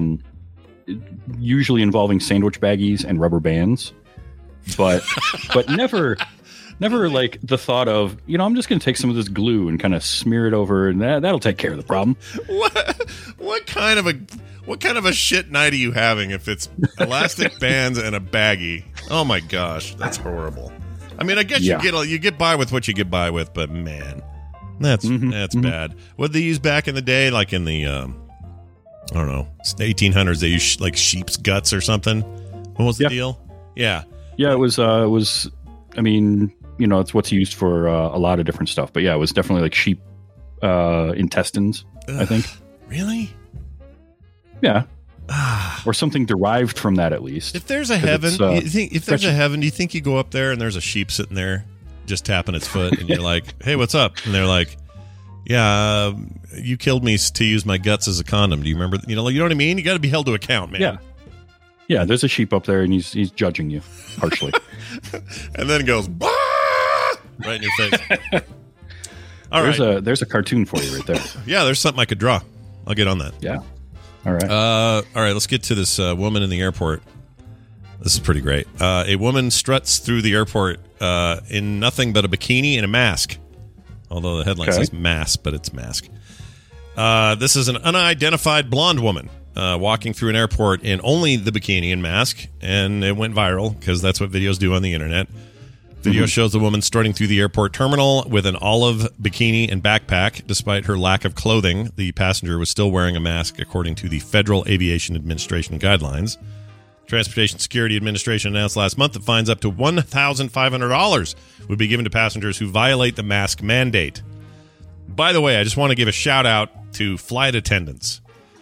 Speaker 4: usually involving sandwich baggies and rubber bands, but never like the thought of, I'm just going to take some of this glue and kind of smear it over, and that'll take care of the problem.
Speaker 3: What kind of a shit night are you having if it's elastic bands and a baggie? Oh my gosh, that's horrible. I mean, I guess you get by with what you get by with, but man, that's bad. What did they use back in the day, like in the I don't know, 1800s? They used like sheep's guts or something. What was the deal? Yeah,
Speaker 4: it was. I mean, it's what's used for a lot of different stuff, but yeah, it was definitely like sheep intestines. I think.
Speaker 3: Really?
Speaker 4: Yeah. Or something derived from that, at least.
Speaker 3: If there's a heaven, do you think you go up there and there's a sheep sitting there just tapping its foot, and you're like, "Hey, what's up?" And they're like, "Yeah, you killed me to use my guts as a condom. Do you remember? You know what I mean? You got to be held to account, man."
Speaker 4: Yeah. There's a sheep up there, and he's judging you harshly,
Speaker 3: and then it goes bah! Right in your face. All right,
Speaker 4: there's a cartoon for you right there.
Speaker 3: Yeah, there's something I could draw. I'll get on that.
Speaker 4: Yeah. All right.
Speaker 3: All right. Let's get to this woman in the airport. This is pretty great. A woman struts through the airport in nothing but a bikini and a mask. Although the headline says mask, but it's mask. This is an unidentified blonde woman walking through an airport in only the bikini and mask, and it went viral because that's what videos do on the internet. Video shows the woman strutting through the airport terminal with an olive bikini and backpack. Despite her lack of clothing, the passenger was still wearing a mask according to the Federal Aviation Administration guidelines. Transportation Security Administration announced last month that fines up to $1,500 would be given to passengers who violate the mask mandate. By the way, I just want to give a shout out to flight attendants.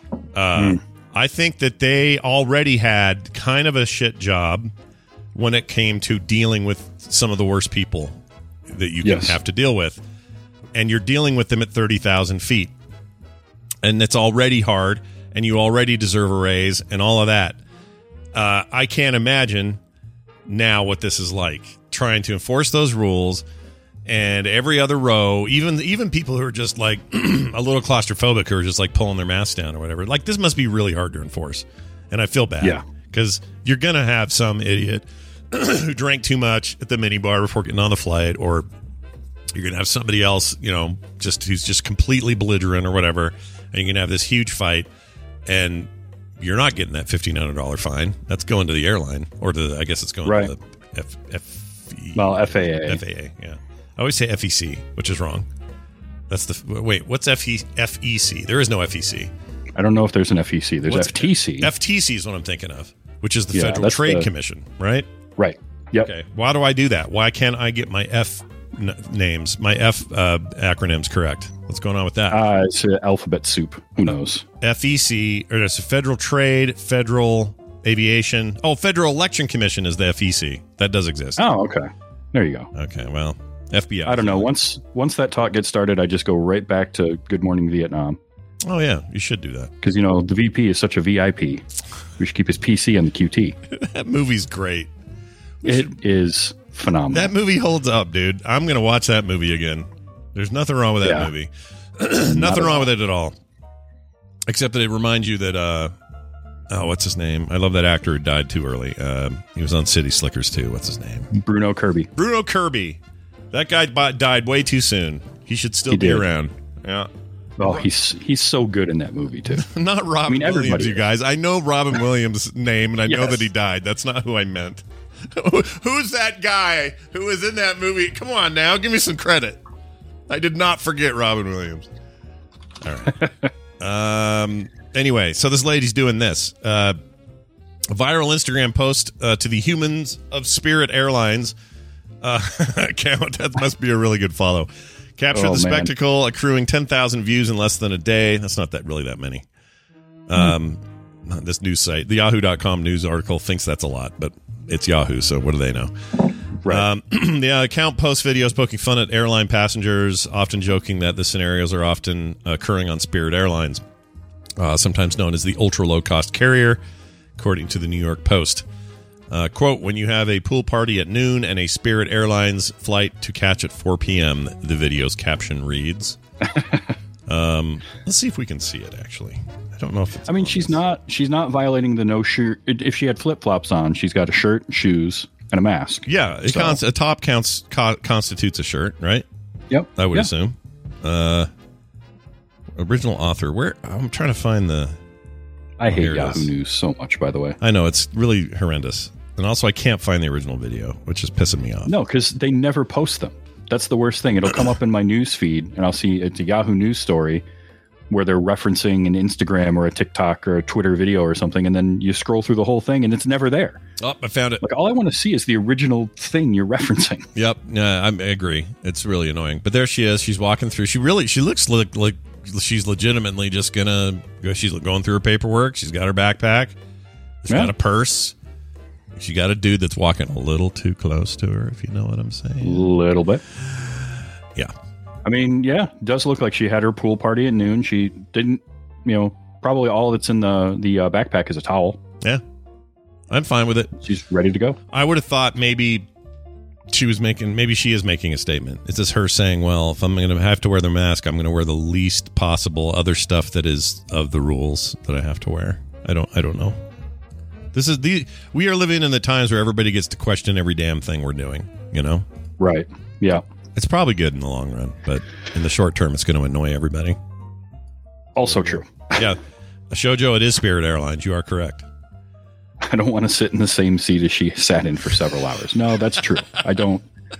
Speaker 3: I think that they already had kind of a shit job when it came to dealing with some of the worst people that you can have to deal with. And you're dealing with them at 30,000 feet. And it's already hard, and you already deserve a raise and all of that. I can't imagine now what this is like, trying to enforce those rules, and every other row, even people who are just like a little claustrophobic, who are just like pulling their masks down or whatever. Like, this must be really hard to enforce. And I feel bad. Yeah. Because you're going to have some idiot who drank too much at the minibar before getting on the flight, or You're going to have somebody else, who's just completely belligerent or whatever, and you're going to have this huge fight, and you're not getting that $1,500 fine. That's going to the airline, or I guess it's going to the
Speaker 4: FAA.
Speaker 3: FAA, yeah. I always say FEC, which is wrong. That's what's FEC? There is no FEC.
Speaker 4: I don't know if there's an FEC. There's FTC.
Speaker 3: FTC is what I'm thinking of, which is the Federal Trade Commission, right?
Speaker 4: Right. Yep.
Speaker 3: Okay. Why do I do that? Why can't I get my names, my acronyms correct? What's going on with that?
Speaker 4: It's alphabet soup. Who knows?
Speaker 3: FEC, or it's a Federal Trade, Federal Aviation. Oh, Federal Election Commission is the FEC. That does exist.
Speaker 4: Oh, okay. There you go.
Speaker 3: Okay, well, FBI.
Speaker 4: I don't know. Once that talk gets started, I just go right back to Good Morning Vietnam.
Speaker 3: Oh, yeah. You should do that.
Speaker 4: Because, the VP is such a VIP. We should keep his PC on the QT.
Speaker 3: That movie's great.
Speaker 4: It is phenomenal.
Speaker 3: That movie holds up, dude. I'm going to watch that movie again. There's nothing wrong with that movie. Nothing wrong with it at all. Except that it reminds you that, what's his name? I love that actor who died too early. He was on City Slickers too. What's his name?
Speaker 4: Bruno Kirby.
Speaker 3: Bruno Kirby. That guy died way too soon. He should still be around. Yeah.
Speaker 4: Oh, he's so good in that movie too.
Speaker 3: Not Robin Williams, you guys. I know Robin Williams' name, and I know that he died. That's not who I meant. Who's that guy who was in that movie? Come on now, give me some credit. I did not forget Robin Williams. All right. Anyway, so this lady's doing this. A viral Instagram post to the Humans of Spirit Airlines account. That must be a really good follow. Captured the spectacle, accruing 10,000 views in less than a day. That's not really that many. This news site, the Yahoo.com news article, thinks that's a lot, but it's Yahoo, so what do they know?
Speaker 4: Right.
Speaker 3: The account posts videos poking fun at airline passengers, often joking that the scenarios are often occurring on Spirit Airlines, sometimes known as the ultra-low-cost carrier, according to the New York Post. Quote, when you have a pool party at noon and a Spirit Airlines flight to catch at 4 p.m., the video's caption reads. Let's see if we can see it, actually. I don't know if it's...
Speaker 4: I mean, she's not violating the no shirt. If she had flip-flops on, she's got a shirt, shoes, and a mask.
Speaker 3: Yeah, a top constitutes a shirt, right?
Speaker 4: Yep.
Speaker 3: I would assume. Original author. Where? I'm trying to find the...
Speaker 4: I hate Yahoo News so much, by the way.
Speaker 3: I know, it's really horrendous. And also, I can't find the original video, which is pissing me off.
Speaker 4: No, because they never post them. That's the worst thing. It'll come up in my news feed, and I'll see it's a Yahoo News story where they're referencing an Instagram or a TikTok or a Twitter video or something, and then you scroll through the whole thing, and it's never there.
Speaker 3: Oh, I found it.
Speaker 4: Like, all I want to see is the original thing you're referencing.
Speaker 3: Yep, I agree. It's really annoying. But there she is. She's walking through. She looks like she's legitimately just gonna go. She's going through her paperwork. She's got her backpack. She's got a purse. She got a dude that's walking a little too close to her, if you know what I'm saying.
Speaker 4: A little bit.
Speaker 3: Yeah.
Speaker 4: I mean, yeah, it does look like she had her pool party at noon. She didn't, probably all that's in the backpack is a towel.
Speaker 3: Yeah. I'm fine with it.
Speaker 4: She's ready to go.
Speaker 3: I would have thought maybe she is making a statement. It's just her saying, well, if I'm going to have to wear the mask, I'm going to wear the least possible other stuff that is of the rules that I have to wear. I don't know. We are living in the times where everybody gets to question every damn thing we're doing,
Speaker 4: Right. Yeah.
Speaker 3: It's probably good in the long run, but in the short term, it's going to annoy everybody.
Speaker 4: Also true.
Speaker 3: Yeah. Shoujo, it is Spirit Airlines. You are correct.
Speaker 4: I don't want to sit in the same seat as she sat in for several hours. No, that's true. I don't.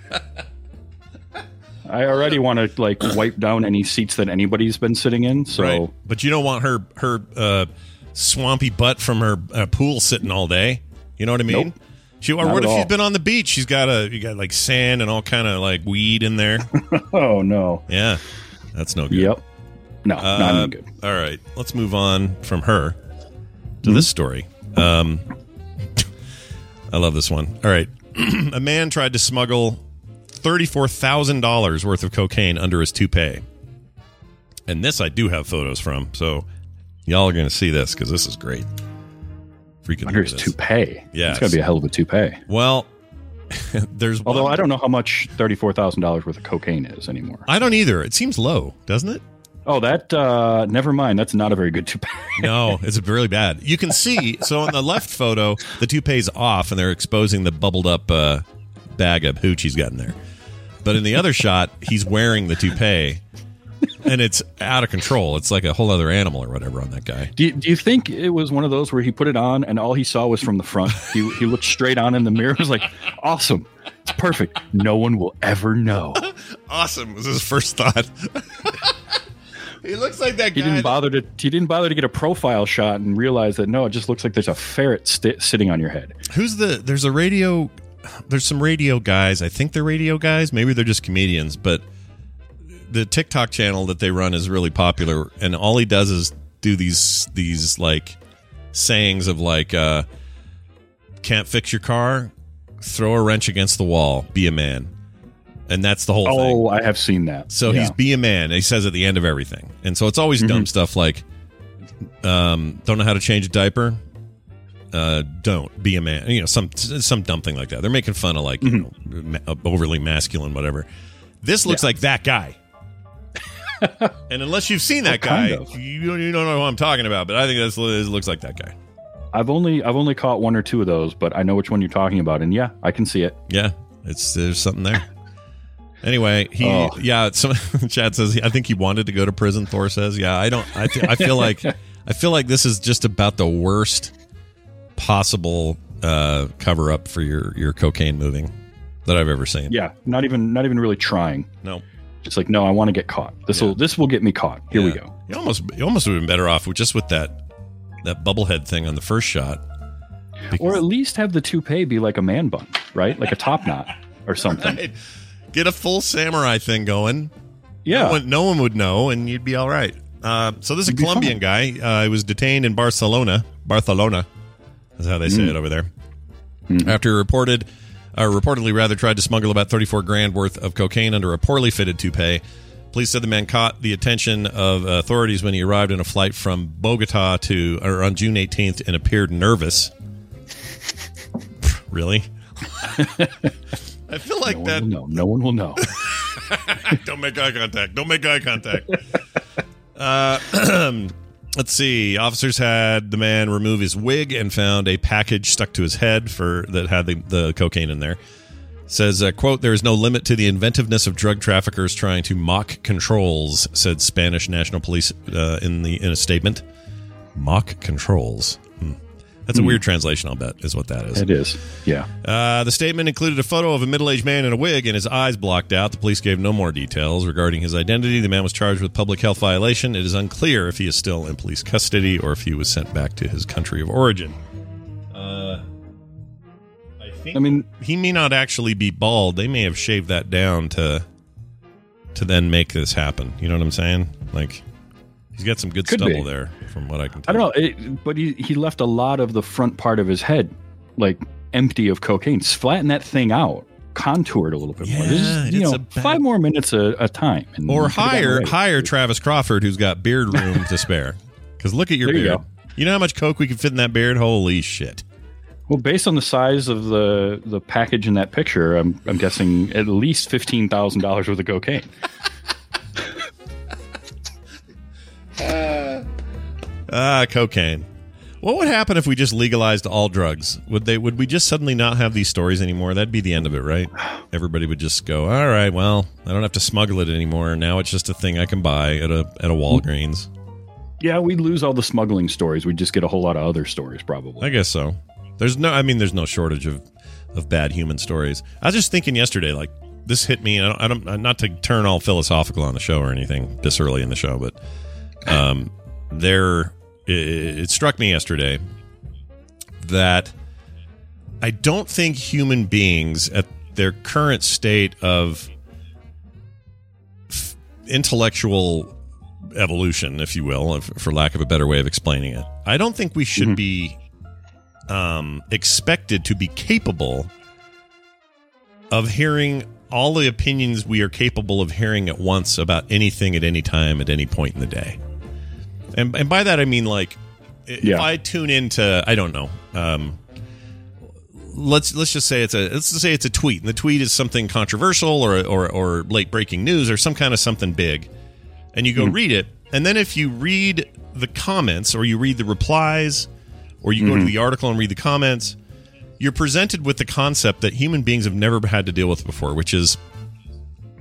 Speaker 4: I already want to wipe down any seats that anybody's been sitting in. So,
Speaker 3: right. But you don't want her swampy butt from her pool sitting all day. You know what I mean?
Speaker 4: Nope.
Speaker 3: What if she's been on the beach? You got sand and all kind of weed in there.
Speaker 4: Oh no.
Speaker 3: Yeah, that's no good.
Speaker 4: Yep. No, not any good.
Speaker 3: All right, let's move on from her to this story. I love this one. All right, a man tried to smuggle $34,000 worth of cocaine under his toupee, and this I do have photos from. So y'all are going to see this because this is great. Freaking
Speaker 4: under his toupee.
Speaker 3: Yeah,
Speaker 4: it's got to be a hell of a toupee.
Speaker 3: Well,
Speaker 4: although I don't know how much $34,000 worth of cocaine is anymore.
Speaker 3: I don't either. It seems low, doesn't it?
Speaker 4: Oh, that never mind. That's not a very good toupee.
Speaker 3: No, it's really bad. You can see. So on the left photo, the toupee's off, and they're exposing the bubbled up bag of hooch he's got in there. But in the other shot, he's wearing the toupee, and it's out of control. It's like a whole other animal or whatever on that guy.
Speaker 4: Do you think it was one of those where he put it on and all he saw was from the front? He looked straight on in the mirror. Was like, awesome. It's perfect. No one will ever know.
Speaker 3: Awesome was his first thought. He looks like that guy.
Speaker 4: He didn't bother to get a profile shot and realize that, no, it just looks like there's a ferret sitting on your head.
Speaker 3: There's some radio guys. I think they're radio guys. Maybe they're just comedians, but the TikTok channel that they run is really popular, and all he does is do these like sayings of like, can't fix your car, throw a wrench against the wall, be a man. And that's the whole thing.
Speaker 4: Oh, I have seen that.
Speaker 3: So he's be a man. He says at the end of everything. And so it's always dumb stuff like, don't know how to change a diaper? Don't be a man. You know, some dumb thing like that. They're making fun of like, you know, overly masculine, whatever. This looks like that guy. And unless you've seen that guy, you don't know who I'm talking about. But I think it looks like that guy.
Speaker 4: I've only caught one or two of those, but I know which one you're talking about. And yeah, I can see it.
Speaker 3: Yeah, there's something there. Anyway, Chad says I think he wanted to go to prison. Thor says, yeah, I feel like this is just about the worst possible cover up for your cocaine moving that I've ever seen.
Speaker 4: Yeah, not even really trying.
Speaker 3: No,
Speaker 4: just like, no, I want to get caught. This will get me caught. Here we go.
Speaker 3: You almost would have been better off with that bubblehead thing on the first shot,
Speaker 4: or at least have the toupee be like a man bun, right? Like a top knot or something.
Speaker 3: Right. Get a full samurai thing going.
Speaker 4: Yeah.
Speaker 3: No one would know, and you'd be all right. So this is a Colombian guy. He was detained in Barcelona. Barcelona is how they say it over there. After reportedly tried to smuggle about 34 grand worth of cocaine under a poorly fitted toupee. Police said the man caught the attention of authorities when he arrived in a flight from Bogota on June 18th and appeared nervous. Really? I feel like
Speaker 4: no one will know.
Speaker 3: Don't make eye contact. Let's see. Officers had the man remove his wig and found a package stuck to his head that had the cocaine in there. Says, quote, there is no limit to the inventiveness of drug traffickers trying to mock controls, said Spanish National Police in a statement. Mock controls. That's a weird translation, I'll bet, is what that is.
Speaker 4: It is, yeah.
Speaker 3: The statement included a photo of a middle-aged man in a wig and his eyes blocked out. The police gave no more details regarding his identity. The man was charged with public health violation. It is unclear if he is still in police custody or if he was sent back to his country of origin. I mean, he may not actually be bald. They may have shaved that down to then make this happen. You know what I'm saying? Like, he's got some good stubble there, from what I can tell.
Speaker 4: I don't know, but he left a lot of the front part of his head, like, empty of cocaine. Flatten that thing out, contoured a little bit more. Just, 5 more minutes a time.
Speaker 3: Or hire Travis Crawford, who's got beard room to spare. Because look at your beard. You know how much coke we can fit in that beard? Holy shit.
Speaker 4: Well, based on the size of the package in that picture, I'm guessing at least $15,000 worth of cocaine.
Speaker 3: Cocaine. What would happen if we just legalized all drugs? Would we just suddenly not have these stories anymore? That'd be the end of it, right? Everybody would just go, all right, well, I don't have to smuggle it anymore. Now it's just a thing I can buy at a Walgreens.
Speaker 4: Yeah, we'd lose all the smuggling stories. We'd just get a whole lot of other stories, probably.
Speaker 3: I guess so. There's no shortage of bad human stories. I was just thinking yesterday, like, this hit me. I don't not to turn all philosophical on the show or anything this early in the show, but it struck me yesterday that I don't think human beings at their current state of intellectual evolution, if you will, for lack of a better way of explaining it, I don't think we should be expected to be capable of hearing all the opinions we are capable of hearing at once about anything at any time at any point in the day. And by that I mean, like, if I tune into, I don't know, let's just say it's a tweet, and the tweet is something controversial or late breaking news or some kind of something big, and you go read it, and then if you read the comments or you read the replies or you go to the article and read the comments, you're presented with the concept that human beings have never had to deal with before, which is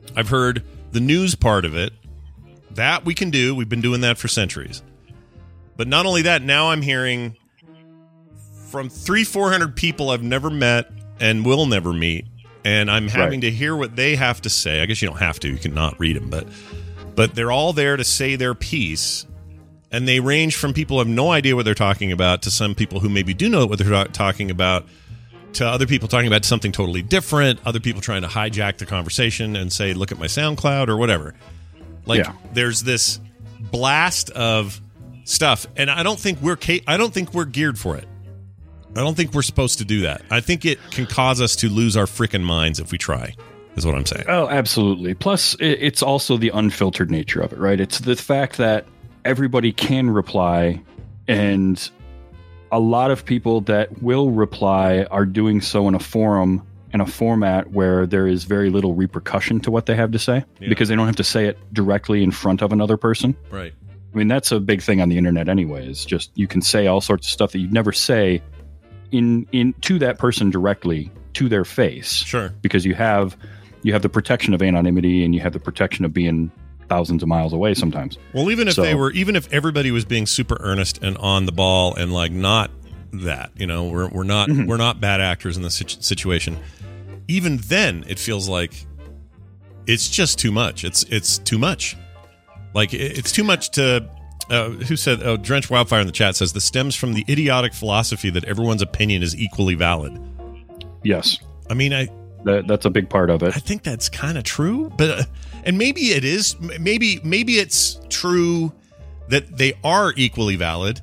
Speaker 3: I've heard the news part of it. That we can do. We've been doing that for centuries. But not only that, now I'm hearing from 300-400 people I've never met and will never meet, and I'm having to hear what they have to say. I guess you don't have to. You can not read them, but they're all there to say their piece, and they range from people who have no idea what they're talking about to some people who maybe do know what they're talking about, to other people talking about something totally different, other people trying to hijack the conversation and say, look at my SoundCloud or whatever. There's this blast of stuff, and I don't think we're geared for it. I don't think we're supposed to do that. I think it can cause us to lose our freaking minds if we try, is what I'm saying.
Speaker 4: Oh, absolutely. Plus, it's also the unfiltered nature of it, right? It's the fact that everybody can reply, and a lot of people that will reply are doing so in a forum, in a format where there is very little repercussion to what they have to say, because they don't have to say it directly in front of another person.
Speaker 3: Right.
Speaker 4: I mean, that's a big thing on the internet anyway, is just you can say all sorts of stuff that you'd never say in to that person directly to their face.
Speaker 3: Sure.
Speaker 4: Because you have the protection of anonymity, and you have the protection of being thousands of miles away sometimes.
Speaker 3: Well, even if everybody was being super earnest and on the ball and like not that, we're not bad actors in this situation. Even then, it feels like it's just too much. It's too much. Like it's too much to. Who said? Oh, Drench Wildfire in the chat says this stems from the idiotic philosophy that everyone's opinion is equally valid.
Speaker 4: Yes,
Speaker 3: I mean
Speaker 4: that's a big part of it.
Speaker 3: I think that's kind of true, but and maybe it is. Maybe it's true that they are equally valid.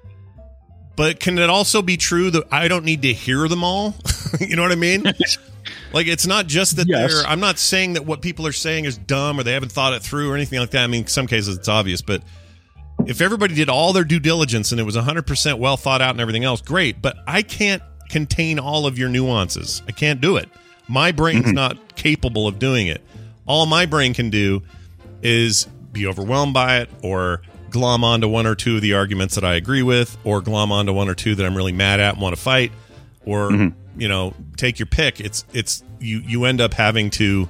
Speaker 3: But can it also be true that I don't need to hear them all? You know what I mean? Like, it's not just that I'm not saying that what people are saying is dumb or they haven't thought it through or anything like that. I mean, in some cases it's obvious, but if everybody did all their due diligence and it was 100% well thought out and everything else, great. But I can't contain all of your nuances. I can't do it. My brain's not capable of doing it. All my brain can do is be overwhelmed by it, or glom onto one or two of the arguments that I agree with, or glom onto one or two that I'm really mad at and want to fight, or take your pick. It's you end up having to,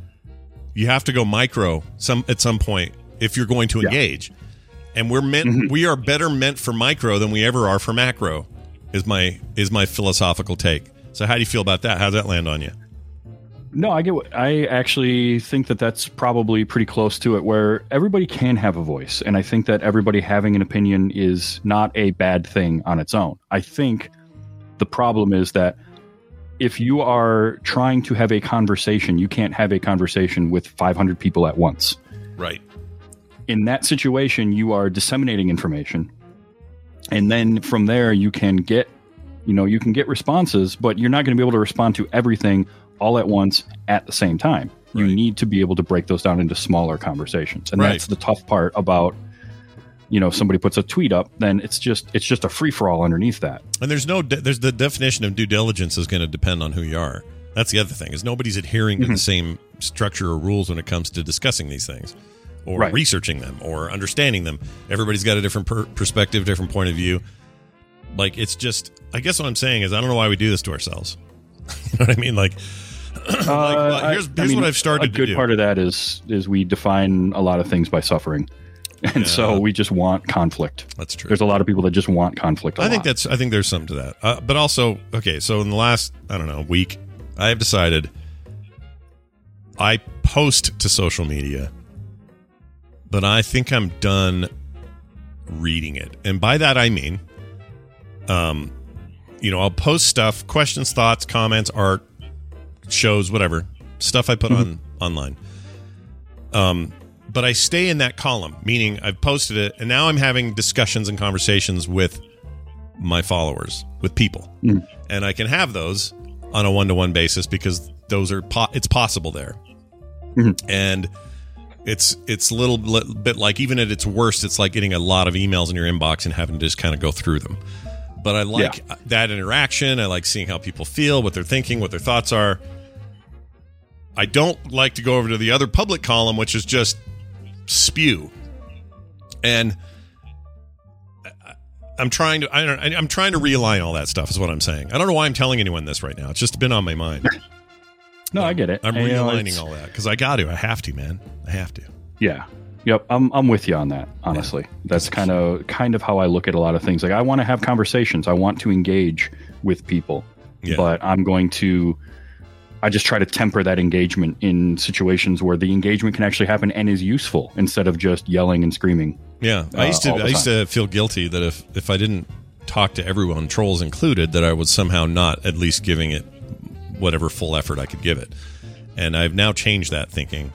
Speaker 3: you have to go micro at some point if you're going to engage. And we are better meant for micro than we ever are for macro, is my philosophical take. So how do you feel about that? How does that land on you?
Speaker 4: No, I actually think that that's probably pretty close to it, where everybody can have a voice. And I think that everybody having an opinion is not a bad thing on its own. I think the problem is that if you are trying to have a conversation, you can't have a conversation with 500 people at once.
Speaker 3: Right.
Speaker 4: In that situation, you are disseminating information. And then from there, you can get responses, but you're not going to be able to respond to everything all at once at the same time. You need to be able to break those down into smaller conversations. And that's the tough part about, somebody puts a tweet up, then it's just a free for all underneath that. And
Speaker 3: there's the definition of due diligence is going to depend on who you are. That's the other thing, is nobody's adhering to the same structure or rules when it comes to discussing these things or researching them or understanding them. Everybody's got a different perspective, different point of view. Like, it's just, I guess what I'm saying is I don't know why we do this to ourselves. You know what I mean? Like, here's what I've started to do.
Speaker 4: A good part of that is we define a lot of things by suffering. And so we just want conflict.
Speaker 3: That's true.
Speaker 4: There's a lot of people that just want conflict
Speaker 3: I think there's something to that. But also, okay, so in the last, week, I have decided I post to social media, but I think I'm done reading it. And by that I mean, I'll post stuff, questions, thoughts, comments, art, shows, whatever, stuff I put on online. But I stay in that column, meaning I've posted it, and now I'm having discussions and conversations with my followers, with people. And I can have those on a one-to-one basis because those are it's possible there. And it's a little bit like, even at its worst, it's like getting a lot of emails in your inbox and having to just kind of go through them. But I like that interaction. I like seeing how people feel, what they're thinking, what their thoughts are. I don't like to go over to the other public column, which is just spew. And I'm trying to realign all that stuff, is what I'm saying. I don't know why I'm telling anyone this right now. It's just been on my mind.
Speaker 4: No, I get it.
Speaker 3: I'm
Speaker 4: And, you know,
Speaker 3: realigning all that because I have to, man. I have to.
Speaker 4: Yeah. Yep. I'm with you on that. Honestly, that's kind of how I look at a lot of things. Like, I want to have conversations. I want to engage with people, but I just try to temper that engagement in situations where the engagement can actually happen and is useful instead of just yelling and screaming.
Speaker 3: Yeah. I used to feel guilty that if I didn't talk to everyone, trolls included, that I was somehow not at least giving it whatever full effort I could give it. And I've now changed that thinking.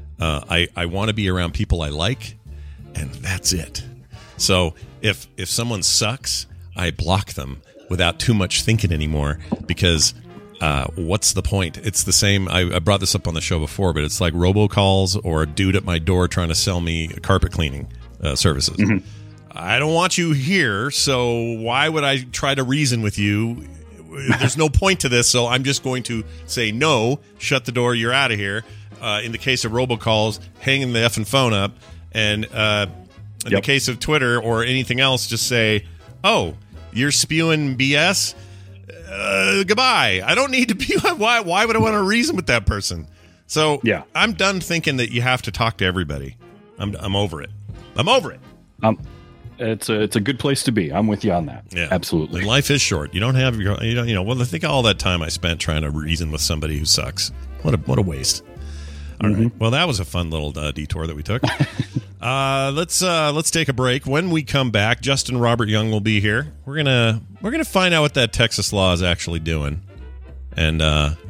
Speaker 3: I want to be around people I like, and that's it. So if someone sucks, I block them without too much thinking anymore, because what's the point? It's the same. I brought this up on the show before, but it's like robocalls or a dude at my door trying to sell me carpet cleaning services. Mm-hmm. I don't want you here, so why would I try to reason with you? There's no point to this, so I'm just going to say no, shut the door, you're out of here. In the case of robocalls, hanging the effing phone up. And in the case of Twitter or anything else, just say, oh, you're spewing BS? Goodbye. I don't need to be. Why would I want to reason with that person? So I'm done thinking that you have to talk to everybody. I'm over it. I'm over it.
Speaker 4: It's a good place to be. I'm with you on that.
Speaker 3: Yeah,
Speaker 4: absolutely.
Speaker 3: And life is short. You don't have well, I think all that time I spent trying to reason with somebody who sucks. What a waste. All right. Well, that was a fun little detour that we took. Let's take a break. When we come back, Justin Robert Young will be here. We're gonna find out what that Texas law is actually doing, and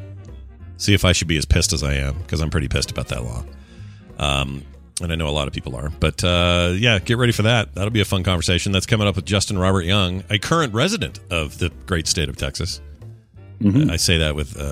Speaker 3: see if I should be as pissed as I am, because I'm pretty pissed about that law. And I know a lot of people are. But get ready for that. That'll be a fun conversation. That's coming up with Justin Robert Young, a current resident of the great state of Texas. Mm-hmm. I say that with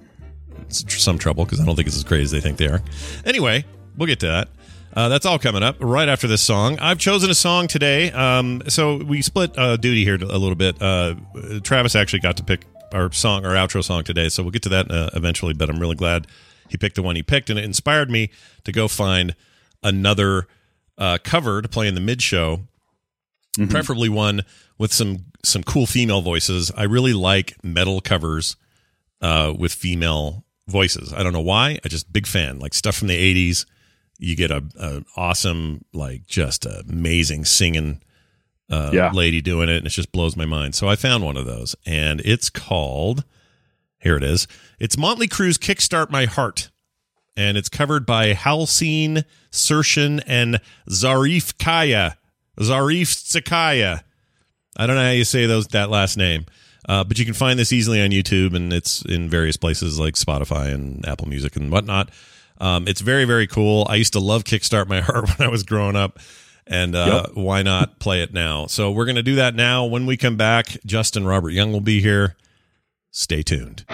Speaker 3: some trouble, because I don't think it's as great as they think they are. Anyway, we'll get to that. That's all coming up right after this song. I've chosen a song today. So we split duty here a little bit. Travis actually got to pick our outro song today, so we'll get to that eventually, but I'm really glad he picked the one he picked, and it inspired me to go find another cover to play in the mid-show, preferably one with some cool female voices. I really like metal covers with female voices. I don't know why. I just big fan. Like stuff from the 80s. You get a awesome, like just amazing singing lady doing it, and it just blows my mind. So I found one of those, and it's called, here it is. It's Motley Crue's Kickstart My Heart, and it's covered by Halseen Sershin and Zarif Zakaya. I don't know how you say that last name. But you can find this easily on YouTube, and it's in various places like Spotify and Apple Music and whatnot. It's very, very cool. I used to love Kickstart My Heart when I was growing up, and why not play it now? So we're going to do that now. When we come back, Justin Robert Young will be here. Stay tuned.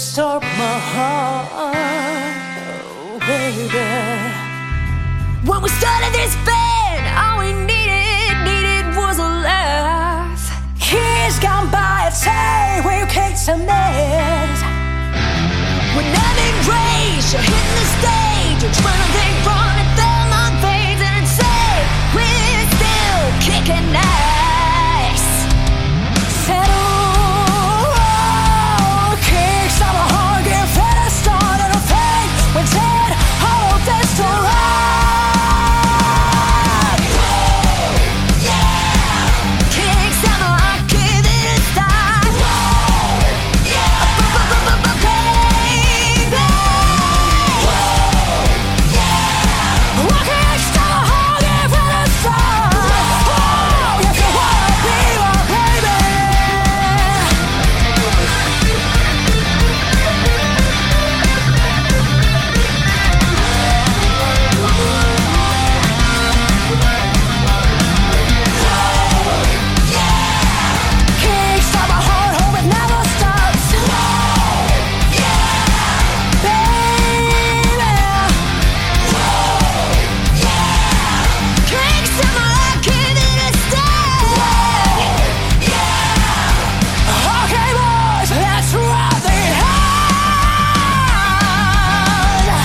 Speaker 9: kickstart my heart, oh baby. When we started this band, all we needed was a laugh. Years gone by, I'd say we kicked some ass. When nothing raised, you're hitting the stage, you're adrenaline running down my veins, and I'd say we're still kicking ass. Said, oh, kicks on a hard, get better started a thing. When dead, hollow death to rock. Whoa, yeah. Kicks on a hard, give it a start. Whoa, yeah. Baby. Whoa, yeah. Kicks on a hard, give it a start. Whoa, if you wanna be my baby. Kicks on my heart, hope it never stops. Yeah, baby. Kicks on my heart, give it a start. Yeah. Okay, boys, let's rock the hard.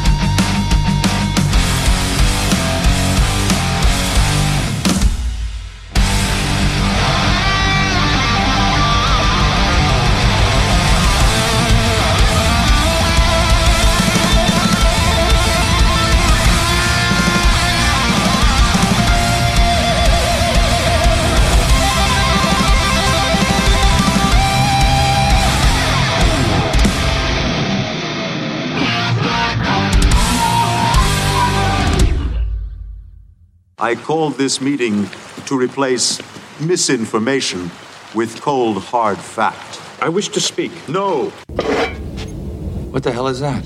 Speaker 6: I called this meeting to replace misinformation with cold, hard fact.
Speaker 10: I wish to speak.
Speaker 6: No.
Speaker 10: What the hell is that?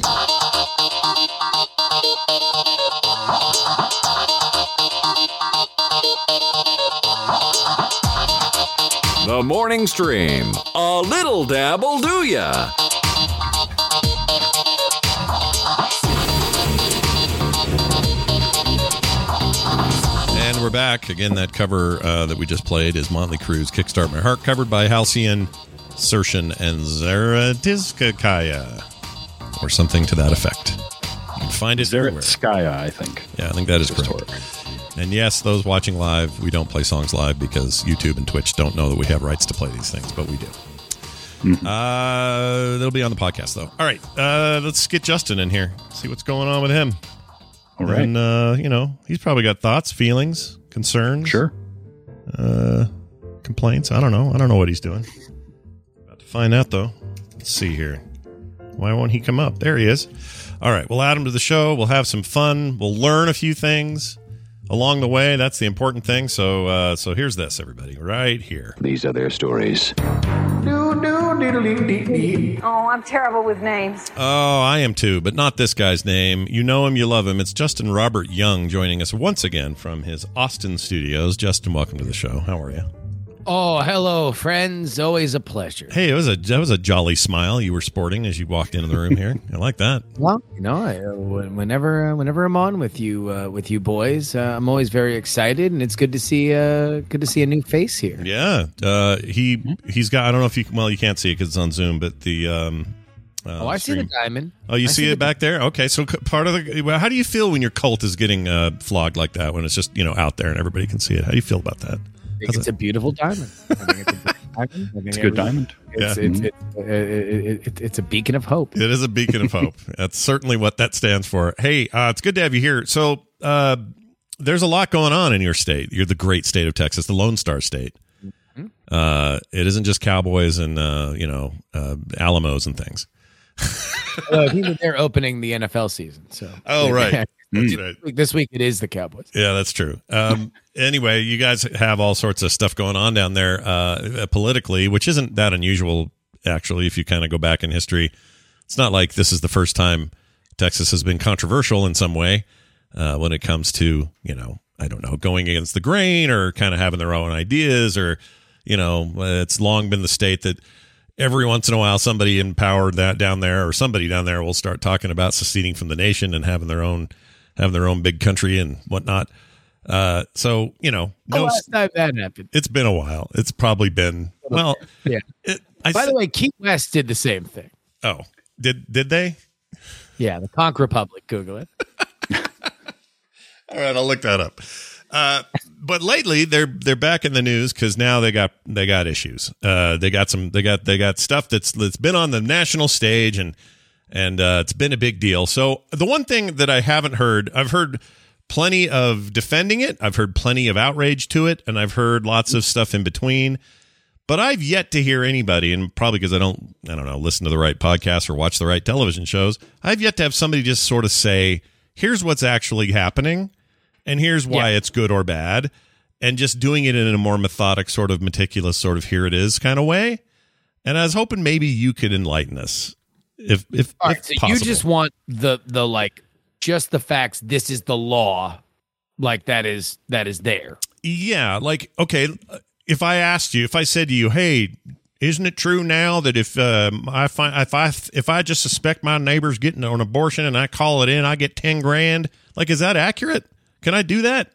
Speaker 7: The morning stream. A little dabble do ya?
Speaker 3: And we're back. Again, that cover that we just played is Motley Crue's Kickstart My Heart, covered by Halcyon, Sershin, and Zaratizkaya, or something to that effect. You can find it everywhere.
Speaker 4: Zaratskaya, I think.
Speaker 3: Yeah, I think that is correct. And yes, those watching live, we don't play songs live because YouTube and Twitch don't know that we have rights to play these things, but we do. They'll be on the podcast, though. All right, let's get Justin in here, see what's going on with him.
Speaker 4: All right.
Speaker 3: And, he's probably got thoughts, feelings, concerns.
Speaker 4: Sure.
Speaker 3: Complaints. I don't know. I don't know what he's doing. About to find out, though. Let's see here. Why won't he come up? There he is. All right. We'll add him to the show. We'll have some fun. We'll learn a few things along the way. That's the important thing. So here's this, everybody, right here.
Speaker 10: These are their stories.
Speaker 11: Oh, I'm terrible with names.
Speaker 3: Oh, I am too, but not this guy's name. You know him, you love him. It's Justin Robert Young joining us once again from his Austin studios. Justin, welcome to the show. How are you?
Speaker 12: Oh, hello, friends. Always a pleasure.
Speaker 3: Hey, that was a jolly smile you were sporting as you walked into the room here. I like that.
Speaker 12: Well, whenever I'm on with you boys, I'm always very excited, and it's good to see a new face here.
Speaker 3: Yeah, he's got. I don't know if you can't see it because it's on Zoom, but the
Speaker 12: I see the diamond.
Speaker 3: Oh, you see it back there? Okay, so part of the. Well, how do you feel when your cult is getting flogged like that? When it's just out there and everybody can see it? How do you feel about that?
Speaker 12: I think it's a beautiful diamond.
Speaker 4: It's a good diamond.
Speaker 12: It's a beacon of hope.
Speaker 3: It is a beacon of hope. That's certainly what that stands for. Hey, it's good to have you here. So there's a lot going on in your state. You're the great state of Texas, the Lone Star State. Mm-hmm. It isn't just cowboys and Alamos and things.
Speaker 12: Well, they're opening the NFL season. So
Speaker 3: right. That's right.
Speaker 12: This week it is the Cowboys.
Speaker 3: Yeah, that's true. Anyway, you guys have all sorts of stuff going on down there politically, which isn't that unusual, actually, if you kind of go back in history. It's not like this is the first time Texas has been controversial in some way when it comes to, I don't know, going against the grain or kind of having their own ideas or, it's long been the state that every once in a while, somebody in power that down there or somebody down there will start talking about seceding from the nation and having their own big country and whatnot. So, no.
Speaker 12: Last time that happened.
Speaker 3: It's been a while. It's probably been, well.
Speaker 12: Yeah. By the way, Key West did the same thing.
Speaker 3: Oh, did they?
Speaker 12: Yeah, the Conch Republic. Google it.
Speaker 3: All right, I'll look that up. But lately they're back in the news because now they got issues. They got stuff that's been on the national stage and it's been a big deal. So the one thing that I haven't heard, I've heard plenty of defending it. I've heard plenty of outrage to it, and I've heard lots of stuff in between. But I've yet to hear anybody, and probably because I don't know, listen to the right podcasts or watch the right television shows, I've yet to have somebody just sort of say, here's what's actually happening, and here's why it's good or bad, and just doing it in a more methodic, sort of meticulous, sort of here it is kind of way. And I was hoping maybe you could enlighten us, if
Speaker 12: All right, so
Speaker 3: possible.
Speaker 12: you just want the like just the facts. This is the law, like that is there.
Speaker 3: Yeah, like okay. If I said to you, hey, isn't it true now that if I just suspect my neighbor's getting an abortion and I call it in, I get $10,000? Like, is that accurate? Can I do that?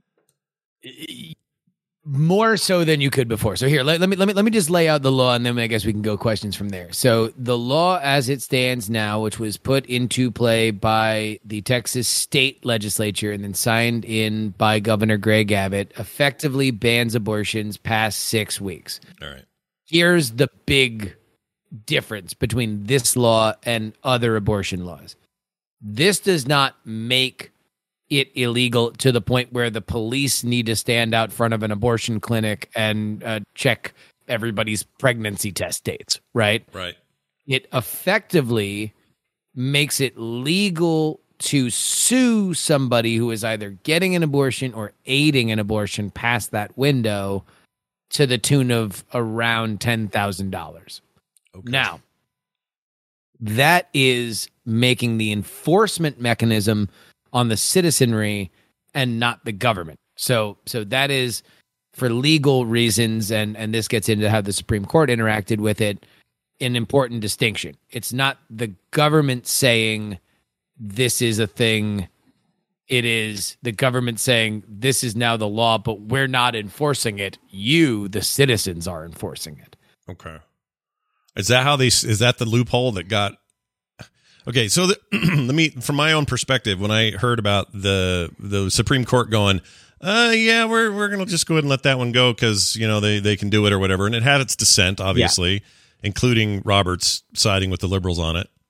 Speaker 12: More so than you could before. So here, let me just lay out the law, and then I guess we can go questions from there. So the law as it stands now, which was put into play by the Texas state legislature and then signed in by Governor Greg Abbott, effectively bans abortions past 6 weeks.
Speaker 3: All right.
Speaker 12: Here's the big difference between this law and other abortion laws. This does not make it illegal to the point where the police need to stand out front of an abortion clinic and check everybody's pregnancy test dates, right?
Speaker 3: Right.
Speaker 12: It effectively makes it legal to sue somebody who is either getting an abortion or aiding an abortion past that window to the tune of around $10,000. Okay. Now, that is making the enforcement mechanism on the citizenry and not the government. So that is for legal reasons, and this gets into how the Supreme Court interacted with it, an important distinction. It's not the government saying this is a thing. It is the government saying this is now the law, but we're not enforcing it. You, the citizens, are enforcing it.
Speaker 3: Okay. Is that the loophole that got... Okay, so from my own perspective, when I heard about the Supreme Court going, we're going to just go ahead and let that one go because, they can do it or whatever. And it had its dissent, obviously, including Roberts siding with the liberals on it,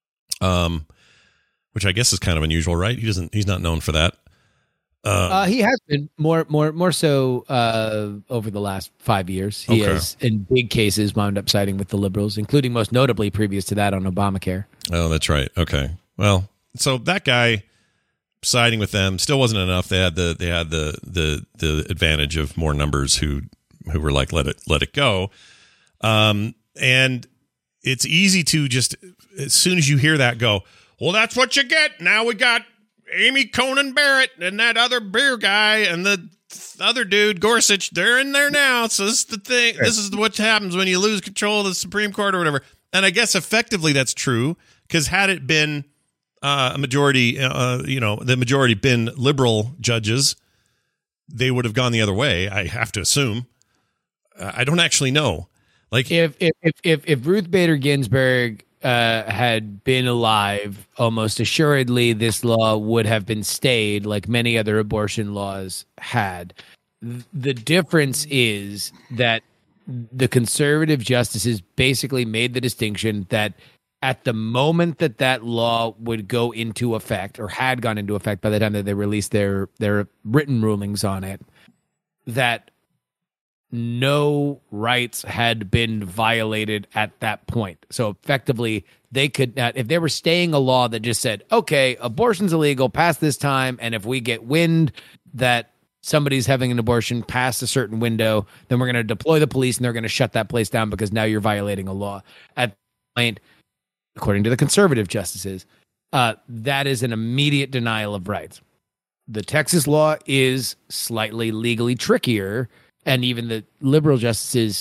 Speaker 3: which I guess is kind of unusual, right? He's not known for that.
Speaker 12: He has been more so over the last 5 years. He has, in big cases, wound up siding with the liberals, including most notably previous to that on Obamacare.
Speaker 3: Oh, that's right. Okay. Well, so that guy siding with them still wasn't enough. They had the advantage of more numbers who were like, let it go. And it's easy to just, as soon as you hear that, go, well, that's what you get. Now we got Amy Coney Barrett and that other beer guy and the other dude, Gorsuch, they're in there now. So this is the thing. This is what happens when you lose control of the Supreme Court or whatever. And I guess effectively that's true, because had it been a majority, the majority been liberal judges, they would have gone the other way. I have to assume. I don't actually know. Like
Speaker 12: if Ruth Bader Ginsburg had been alive, almost assuredly this law would have been stayed, like many other abortion laws had. The difference is that the conservative justices basically made the distinction that at the moment that law would go into effect, or had gone into effect by the time that they released their written rulings on it, that no rights had been violated at that point. So effectively, they could not, if they were staying a law that just said, okay, abortion's illegal past this time, and if we get wind that somebody's having an abortion past a certain window, then we're going to deploy the police and they're going to shut that place down because now you're violating a law. At that point, according to the conservative justices, that is an immediate denial of rights. The Texas law is slightly legally trickier, and even the liberal justices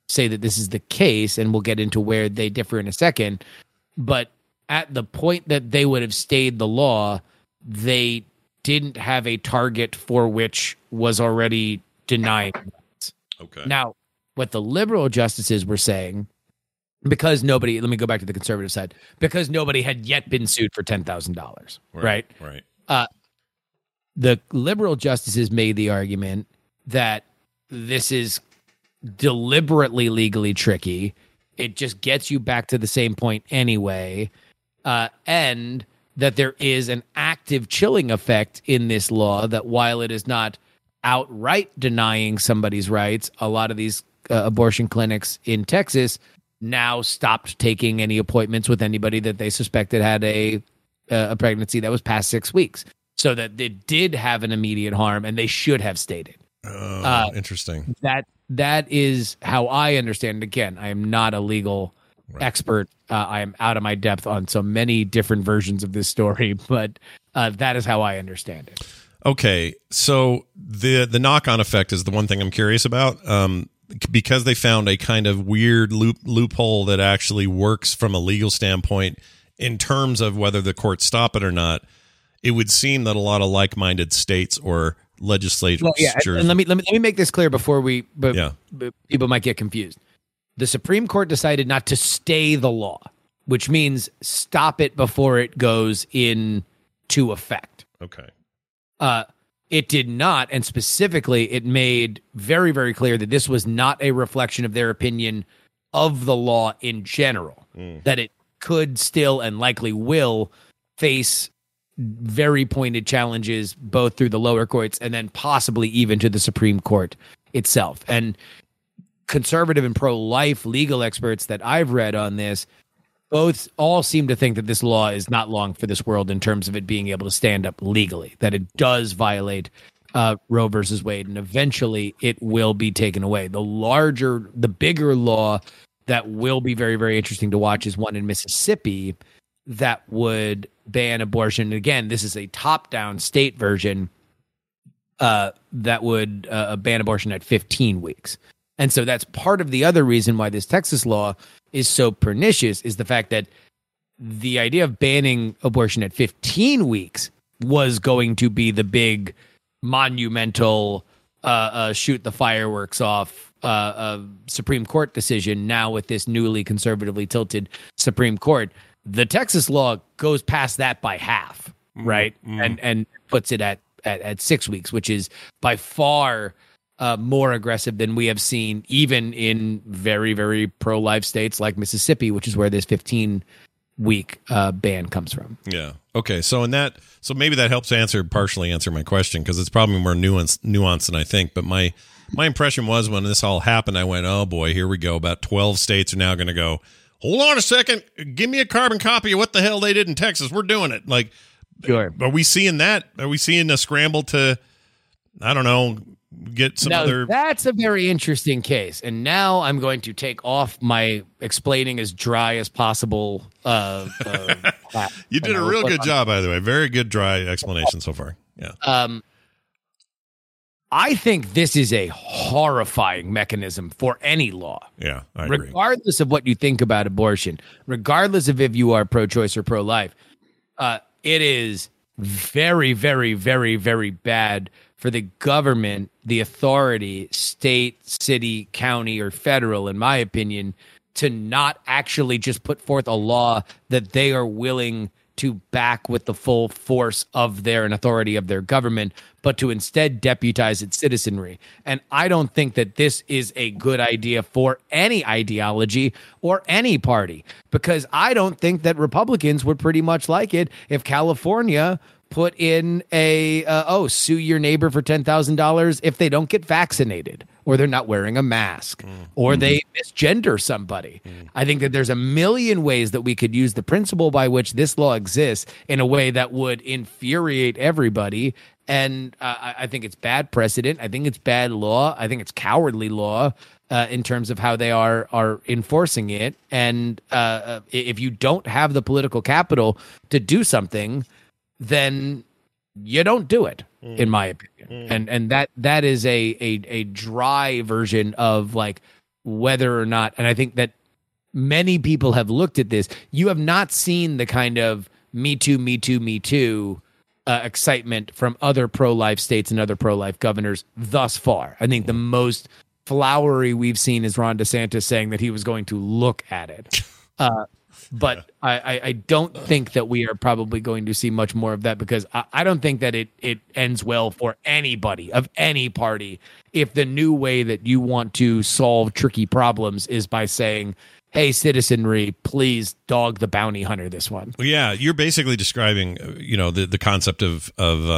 Speaker 12: say that this is the case, and we'll get into where they differ in a second. But at the point that they would have stayed the law, they didn't have a target for which was already denying rights.
Speaker 3: Okay.
Speaker 12: Now, what the liberal justices were saying, because nobody, let me go back to the conservative side, because nobody had yet been sued for $10,000, right?
Speaker 3: Right.
Speaker 12: The liberal justices made the argument that this is deliberately legally tricky. It just gets you back to the same point anyway. And that there is an active chilling effect in this law, that while it is not outright denying somebody's rights, a lot of these abortion clinics in Texas now stopped taking any appointments with anybody that they suspected had a pregnancy that was past 6 weeks. So that it did have an immediate harm, and they should have stated.
Speaker 3: Interesting.
Speaker 12: That is how I understand it. Again, I am not a legal expert. I am out of my depth on so many different versions of this story, but that is how I understand it.
Speaker 3: Okay, so the knock-on effect is the one thing I'm curious about, because they found a kind of weird loophole that actually works from a legal standpoint in terms of whether the courts stop it or not. It would seem that a lot of like-minded states or legislatures.
Speaker 12: Well, yeah, and let me make this clear before people might get confused. The Supreme Court decided not to stay the law, which means stop it before it goes into effect.
Speaker 3: Okay.
Speaker 12: It did not, and specifically, it made very, very clear that this was not a reflection of their opinion of the law in general, that it could still and likely will face very pointed challenges both through the lower courts and then possibly even to the Supreme Court itself. And conservative and pro-life legal experts that I've read on this all seem to think that this law is not long for this world in terms of it being able to stand up legally, that it does violate Roe versus Wade, and eventually it will be taken away. The bigger law that will be very, very interesting to watch is one in Mississippi that would ban abortion. And again, this is a top-down state version that would ban abortion at 15 weeks. And so that's part of the other reason why this Texas law is so pernicious, is the fact that the idea of banning abortion at 15 weeks was going to be the big monumental shoot the fireworks off Supreme Court decision. Now with this newly conservatively tilted Supreme Court, the Texas law goes past that by half, right? And puts it at 6 weeks, which is by far more aggressive than we have seen even in very, very pro-life states like Mississippi, which is where this 15-week ban comes from.
Speaker 3: Yeah. Okay. So maybe that helps partially answer my question, because it's probably more nuanced than I think. But my impression was when this all happened, I went, oh boy, here we go. About 12 states are now going to go, hold on a second, give me a carbon copy of what the hell they did in Texas. We're doing it. Like,
Speaker 12: sure.
Speaker 3: Are we seeing that? Are we seeing a scramble to, I don't know, get some other?
Speaker 12: That's a very interesting case. And now I'm going to take off my explaining as dry as possible.
Speaker 3: You did a real good job, by the way. Very good dry explanation so far. Yeah.
Speaker 12: I think this is a horrifying mechanism for any law.
Speaker 3: Yeah, I agree.
Speaker 12: Regardless of what you think about abortion, regardless of if you are pro-choice or pro-life, it is very, very, very, very bad for the government, the authority, state, city, county, or federal, in my opinion, to not actually just put forth a law that they are willing to back with the full force of their and authority of their government, but to instead deputize its citizenry. And I don't think that this is a good idea for any ideology or any party, because I don't think that Republicans would pretty much like it if California put in sue your neighbor for $10,000 if they don't get vaccinated, or they're not wearing a mask, or they misgender somebody. I think that there's a million ways that we could use the principle by which this law exists in a way that would infuriate everybody. And I think it's bad precedent. I think it's bad law. I think it's cowardly law in terms of how they are enforcing it. And if you don't have the political capital to do something, then you don't do it, in my opinion. And that is a dry version of like whether or not, and I think that many people have looked at this, you have not seen the kind of Me Too, Me Too, Me Too excitement from other pro-life states and other pro-life governors thus far. I think the most flowery we've seen is Ron DeSantis saying that he was going to look at it. But I don't think that we are probably going to see much more of that, because I don't think that it ends well for anybody of any party if the new way that you want to solve tricky problems is by saying, hey, citizenry, please dog the bounty hunter this one.
Speaker 3: Well, yeah, you're basically describing, the concept of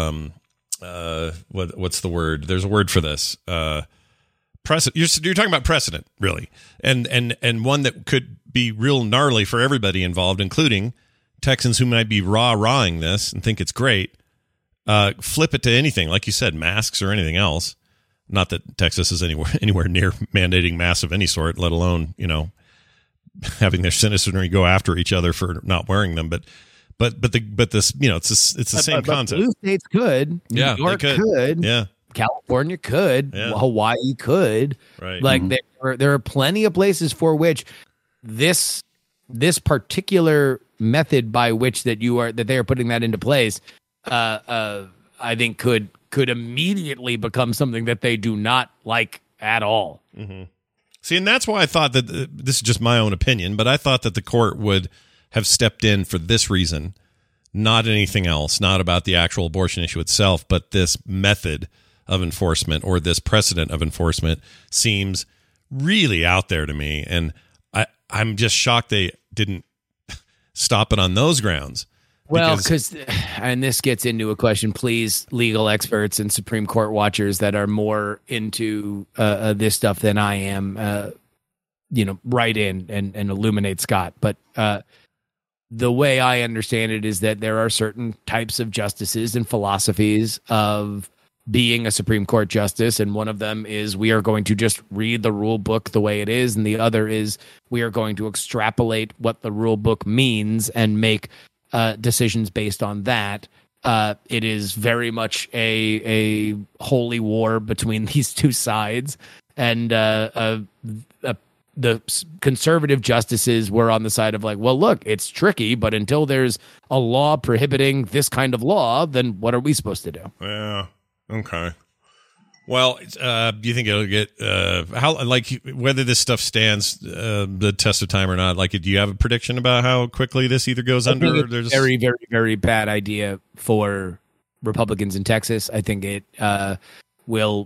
Speaker 3: what's the word? There's a word for this. Precedent. You're talking about precedent, really, and one that could be real gnarly for everybody involved, including Texans who might be rah-rahing this and think it's great. Flip it to anything, like you said, masks or anything else. Not that Texas is anywhere near mandating masks of any sort, let alone having their citizenry go after each other for not wearing them. But this, it's the same concept.
Speaker 12: Blue states could. New York could.
Speaker 3: Yeah.
Speaker 12: California could. Yeah. Hawaii could.
Speaker 3: Right.
Speaker 12: Like there are plenty of places for which this particular method by which that they are putting that into place, I think could immediately become something that they do not like at all.
Speaker 3: Mm-hmm. See, and that's why I thought that this is just my own opinion, but I thought that the court would have stepped in for this reason, not anything else, not about the actual abortion issue itself, but this method of enforcement or this precedent of enforcement seems really out there to me. And I'm just shocked they didn't stop it on those grounds.
Speaker 12: Well, because, and this gets into a question, please, legal experts and Supreme Court watchers that are more into this stuff than I am, write in and illuminate Scott. But the way I understand it is that there are certain types of justices and philosophies of being a Supreme Court justice, and one of them is we are going to just read the rule book the way it is, and the other is we are going to extrapolate what the rule book means and make decisions based on that. It is very much a holy war between these two sides, and the conservative justices were on the side of like, well, look, it's tricky, but until there's a law prohibiting this kind of law, then what are we supposed to do?
Speaker 3: Yeah. Okay. Well, do you think it'll get whether this stuff stands the test of time or not? Like, do you have a prediction about how quickly this either goes under? Or there's
Speaker 12: very, very, very bad idea for Republicans in Texas. I think it will.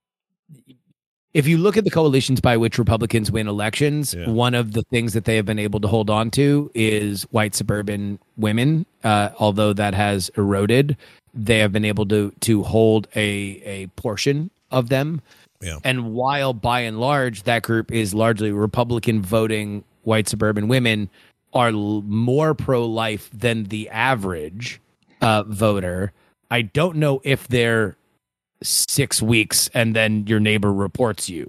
Speaker 12: If you look at the coalitions by which Republicans win elections, one of the things that they have been able to hold on to is white suburban women. Although that has eroded, they have been able to hold a portion of them.
Speaker 3: Yeah.
Speaker 12: And while by and large that group is largely Republican voting white suburban women are more pro-life than the average voter, I don't know if they're 6 weeks and then your neighbor reports you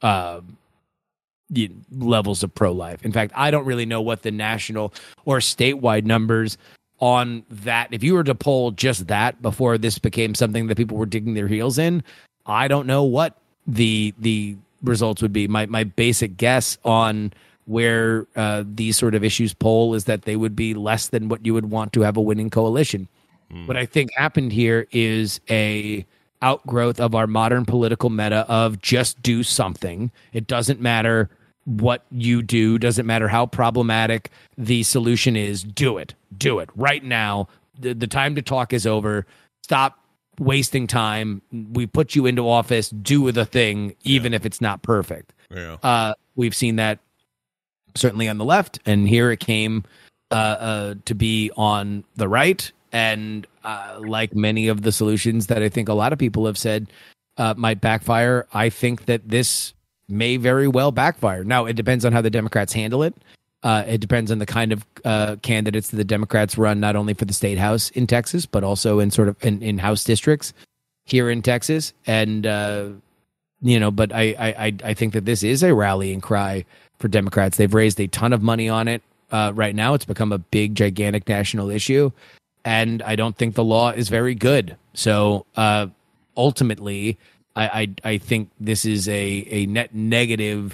Speaker 12: levels of pro-life. In fact, I don't really know what the national or statewide numbers on that. If you were to poll just that before this became something that people were digging their heels in, I don't know what the results would be. My basic guess on where these sort of issues poll is that they would be less than what you would want to have a winning coalition. What I think happened here is a outgrowth of our modern political meta of just do something. It doesn't matter what you do, doesn't matter how problematic the solution is. Do it right now. The time to talk is over. Stop wasting time. We put you into office. Do the thing, even if it's not perfect.
Speaker 3: Yeah.
Speaker 12: We've seen that certainly on the left, and here it came to be on the right. And like many of the solutions that I think a lot of people have said might backfire, I think that this may very well backfire. Now, it depends on how the Democrats handle it. It depends on the kind of candidates that the Democrats run, not only for the state house in Texas, but also in sort of in House districts here in Texas. And, but I think that this is a rallying cry for Democrats. They've raised a ton of money on it right now. It's become a big, gigantic national issue. And I don't think the law is very good. So ultimately, I think this is a net negative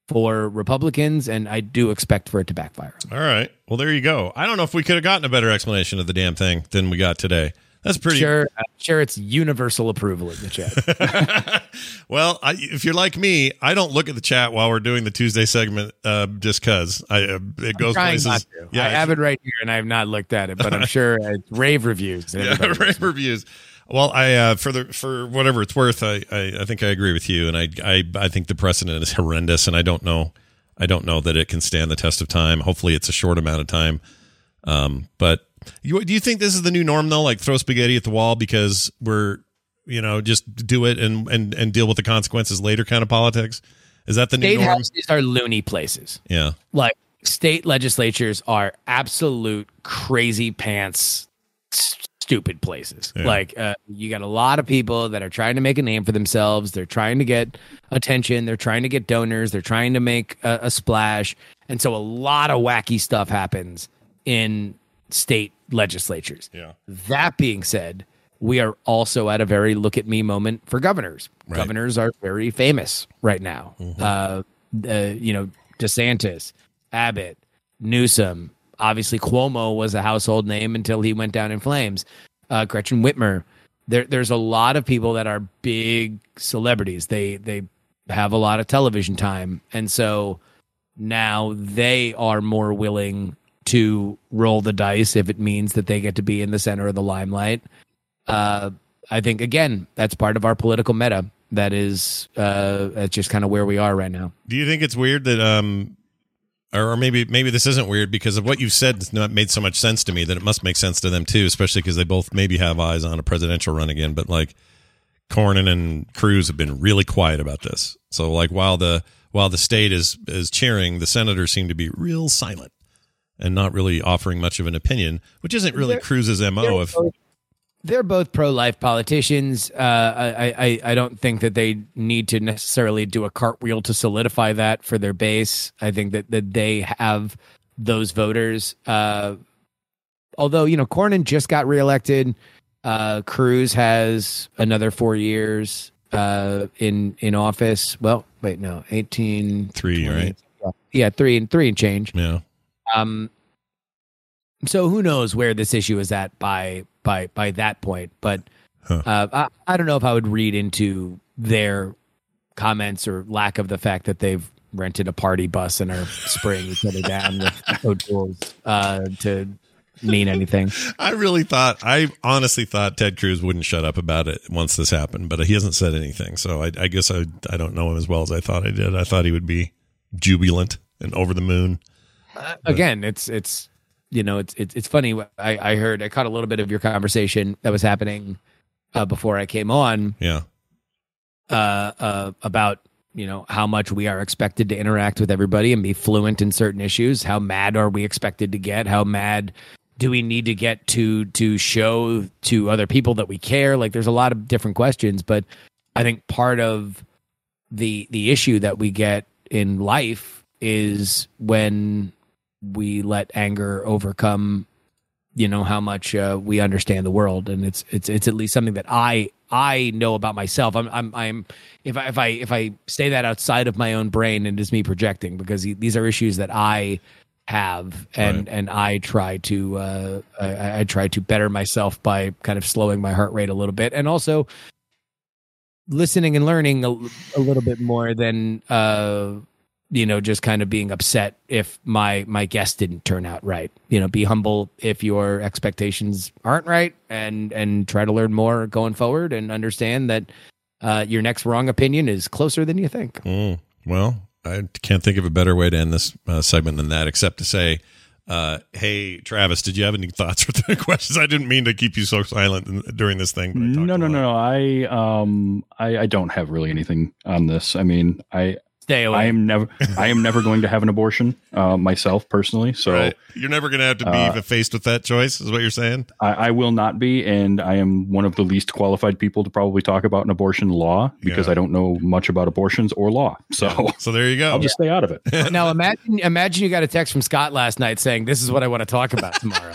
Speaker 12: for Republicans, and I do expect for it to backfire.
Speaker 3: All right. Well, there you go. I don't know if we could have gotten a better explanation of the damn thing than we got today. That's pretty.
Speaker 12: Sure, it's universal approval in the chat.
Speaker 3: Well, if you're like me, I don't look at the chat while we're doing the Tuesday segment just because it goes places.
Speaker 12: Not to. Yeah, I have it right here, and I have not looked at it, but I'm sure it's rave reviews.
Speaker 3: Yeah, rave reviews. Well, I for whatever it's worth, I think I agree with you, and I think the precedent is horrendous, and I don't know that it can stand the test of time. Hopefully, it's a short amount of time. But do you think this is the new norm though? Like throw spaghetti at the wall because we're just do it and deal with the consequences later kind of politics? Is that the new norm?
Speaker 12: State houses are loony places.
Speaker 3: Yeah,
Speaker 12: like state legislatures are absolute crazy pants. Stupid places. Yeah. Like you got a lot of people that are trying to make a name for themselves. They're trying to get attention. They're trying to get donors. They're trying to make a splash. And so a lot of wacky stuff happens in state legislatures.
Speaker 3: Yeah.
Speaker 12: That being said, we are also at a very look at me moment for governors.
Speaker 3: Right.
Speaker 12: Governors are very famous right now.
Speaker 3: Mm-hmm.
Speaker 12: DeSantis, Abbott, Newsom. Obviously, Cuomo was a household name until he went down in flames. Gretchen Whitmer. There's a lot of people that are big celebrities. They have a lot of television time. And so now they are more willing to roll the dice if it means that they get to be in the center of the limelight. I think, again, that's part of our political meta. That is that's just kind of where we are right now.
Speaker 3: Do you think it's weird that or maybe this isn't weird because of what you've said has not made so much sense to me that it must make sense to them too, especially because they both maybe have eyes on a presidential run again. But like Cornyn and Cruz have been really quiet about this. So like while the state is cheering, the senators seem to be real silent and not really offering much of an opinion, which isn't really Cruz's MO.
Speaker 12: They're both pro-life politicians. I don't think that they need to necessarily do a cartwheel to solidify that for their base. I think that they have those voters. Although, Cornyn just got reelected. Cruz has another 4 years in office. Well, wait, no, 18.
Speaker 3: 3, 20, right?
Speaker 12: Yeah, 3 and change.
Speaker 3: Yeah.
Speaker 12: So who knows where this issue is at by that point, but I don't know if I would read into their comments or lack of the fact that they've rented a party bus and are spraying each other down with O'Doul's to mean anything.
Speaker 3: I honestly thought Ted Cruz wouldn't shut up about it once this happened, but he hasn't said anything. So I guess I don't know him as well as I thought I did. I thought he would be jubilant and over the moon.
Speaker 12: Again, it's funny. I caught a little bit of your conversation that was happening before I came on.
Speaker 3: Yeah.
Speaker 12: About how much we are expected to interact with everybody and be fluent in certain issues. How mad are we expected to get? How mad do we need to get to show to other people that we care? Like, there's a lot of different questions, but I think part of the issue that we get in life is when we let anger overcome, how much we understand the world, and it's at least something that I know about myself. I'm if I say that outside of my own brain, and it is me projecting, because these are issues that I have, and I try to I try to better myself by kind of slowing my heart rate a little bit, and also listening and learning a little bit more than just kind of being upset if my guest didn't turn out right. Be humble if your expectations aren't right, and try to learn more going forward, and understand that your next wrong opinion is closer than you think.
Speaker 3: Well, I can't think of a better way to end this segment than that, except to say, hey, Travis, did you have any thoughts or questions? I didn't mean to keep you so silent during this thing.
Speaker 4: No. I don't have really anything on this. I mean,
Speaker 12: Stay away.
Speaker 4: I am never going to have an abortion myself personally. So
Speaker 3: right. You're never going to have to be faced with that choice, is what you're saying?
Speaker 4: I will not be, and I am one of the least qualified people to probably talk about an abortion law, because I don't know much about abortions or law. So
Speaker 3: there you go.
Speaker 4: I'll just stay out of it.
Speaker 12: Now imagine you got a text from Scott last night saying, "This is what I want to talk about tomorrow."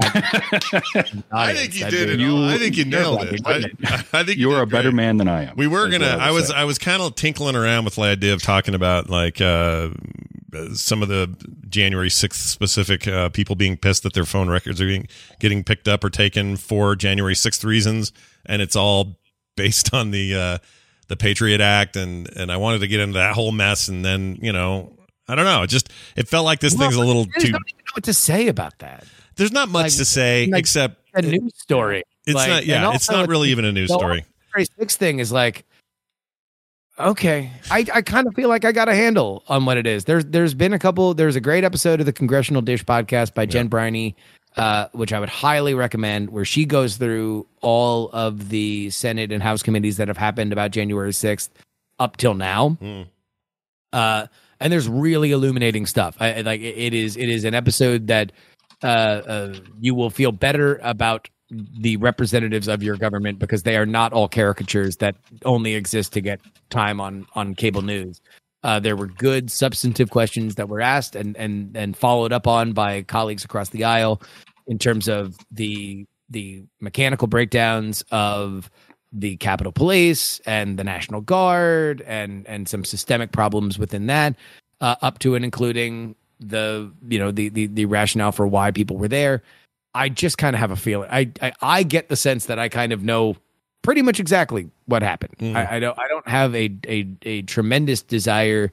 Speaker 3: I think you did it. I think you nailed it. I think
Speaker 4: you're a better man than I am.
Speaker 3: We were gonna. I was kind of tinkling around with the idea of talking talking about like some of the January 6th specific people being pissed that their phone records are getting picked up or taken for January 6th reasons, and it's all based on the Patriot Act, and I wanted to get into that whole mess, and then I don't know, it felt like this thing's a little too.
Speaker 12: I don't even know what to say about that.
Speaker 3: There's not much to say except
Speaker 12: a news story.
Speaker 3: It's not. Yeah, it's not really even a news story.
Speaker 12: The January 6th thing is like, okay, I kind of feel like I got a handle on what it is. There's been a couple. There's a great episode of the Congressional Dish podcast by Jen Briney, which I would highly recommend, where she goes through all of the Senate and House committees that have happened about January 6th up till now. And there's really illuminating stuff. It is an episode that you will feel better about the representatives of your government, because they are not all caricatures that only exist to get time on cable news. There were good substantive questions that were asked and followed up on by colleagues across the aisle in terms of the mechanical breakdowns of the Capitol Police and the National Guard and some systemic problems within that, up to and including the rationale for why people were there. I just kind of have a feeling. I get the sense that I kind of know pretty much exactly what happened. I don't have a tremendous desire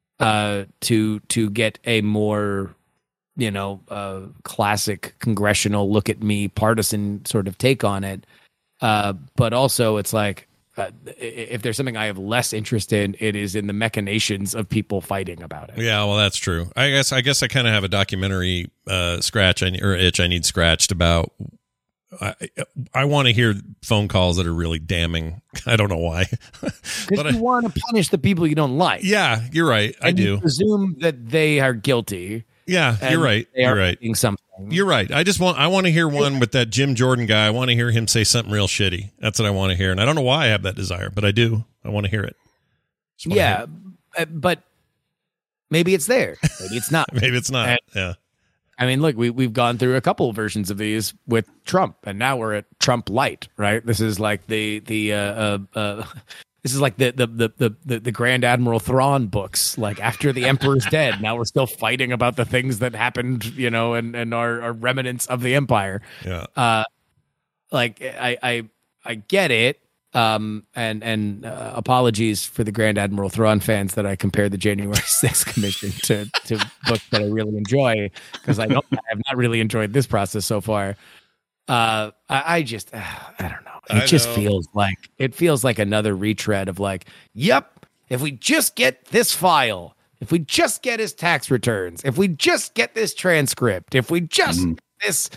Speaker 12: to get a more classic congressional look at me partisan sort of take on it. But also it's like, if there's something I have less interest in, it is in the machinations of people fighting about it.
Speaker 3: Yeah, well, that's true. I guess I kind of have a documentary itch I need scratched about. I want to hear phone calls that are really damning. I don't know why.
Speaker 12: Because you want to punish the people you don't like.
Speaker 3: Yeah, you're right. I do.
Speaker 12: You presume that they are guilty.
Speaker 3: Yeah, you're right.
Speaker 12: They are
Speaker 3: right.
Speaker 12: doing something.
Speaker 3: You're right. I want to hear one with that Jim Jordan guy. I want to hear him say something real shitty. That's what I want to hear. And I don't know why I have that desire, but I do. I want to hear it.
Speaker 12: Yeah, but maybe it's there. Maybe it's not.
Speaker 3: Maybe it's not. Yeah.
Speaker 12: I mean, look, we've gone through a couple versions of these with Trump, and now we're at Trump Light, right? This is like the Grand Admiral Thrawn books. Like, after the Emperor's dead, now we're still fighting about the things that happened, and are remnants of the Empire.
Speaker 3: Yeah.
Speaker 12: I get it. And apologies for the Grand Admiral Thrawn fans that I compared the January 6th Commission to books that I really enjoy, because I have not really enjoyed this process so far. I don't know. It feels like another retread of like, yep, if we just get this file, if we just get his tax returns, if we just get this transcript, if we just this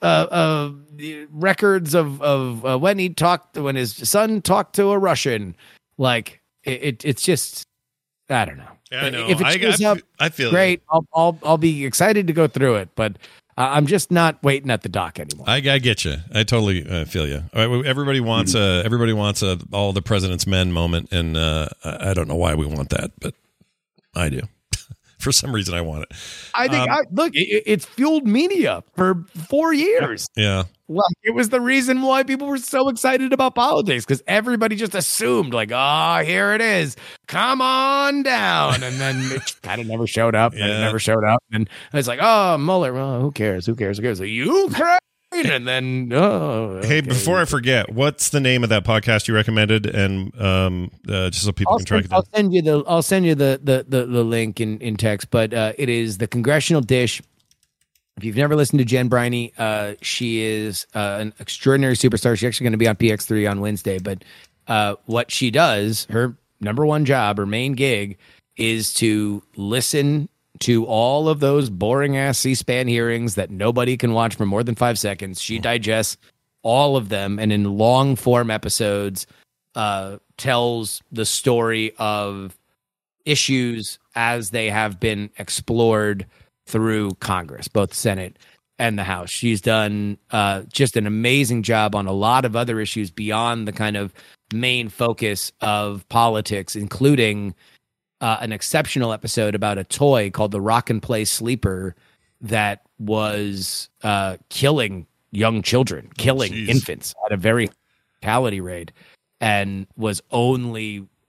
Speaker 12: records of when when his son talked to a Russian, like it's just, I don't know.
Speaker 3: Yeah, I know.
Speaker 12: If it shows up,
Speaker 3: I feel
Speaker 12: great. I'll be excited to go through it, but I'm just not waiting at the dock anymore.
Speaker 3: I get you. I totally feel you. All right, everybody wants a all the president's men moment, and I don't know why we want that, but I do. For some reason, I want it.
Speaker 12: I think, look, it's fueled media for 4 years.
Speaker 3: Yeah.
Speaker 12: Well, it was the reason why people were so excited about politics, because everybody just assumed, like, here it is. Come on down. And then it kind of never showed up. Yeah. And it never showed up. And it's like, Mueller, well, who cares? Who cares? So Ukraine. And then,
Speaker 3: hey, before I forget, what's the name of that podcast you recommended? And just so people can track it down.
Speaker 12: I'll send you the link in text. But it is the Congressional Dish. If you've never listened to Jen Briney, she is an extraordinary superstar. She's actually going to be on PX3 on Wednesday. But what she does, her number one job, her main gig, is to listen to all of those boring ass C-SPAN hearings that nobody can watch for more than 5 seconds. She digests all of them, and in long form episodes tells the story of issues as they have been explored through Congress, both Senate and the House. She's done just an amazing job on a lot of other issues beyond the kind of main focus of politics, including an exceptional episode about a toy called the Rock and Play Sleeper that was killing young children, killing infants at a very fatality rate, and was only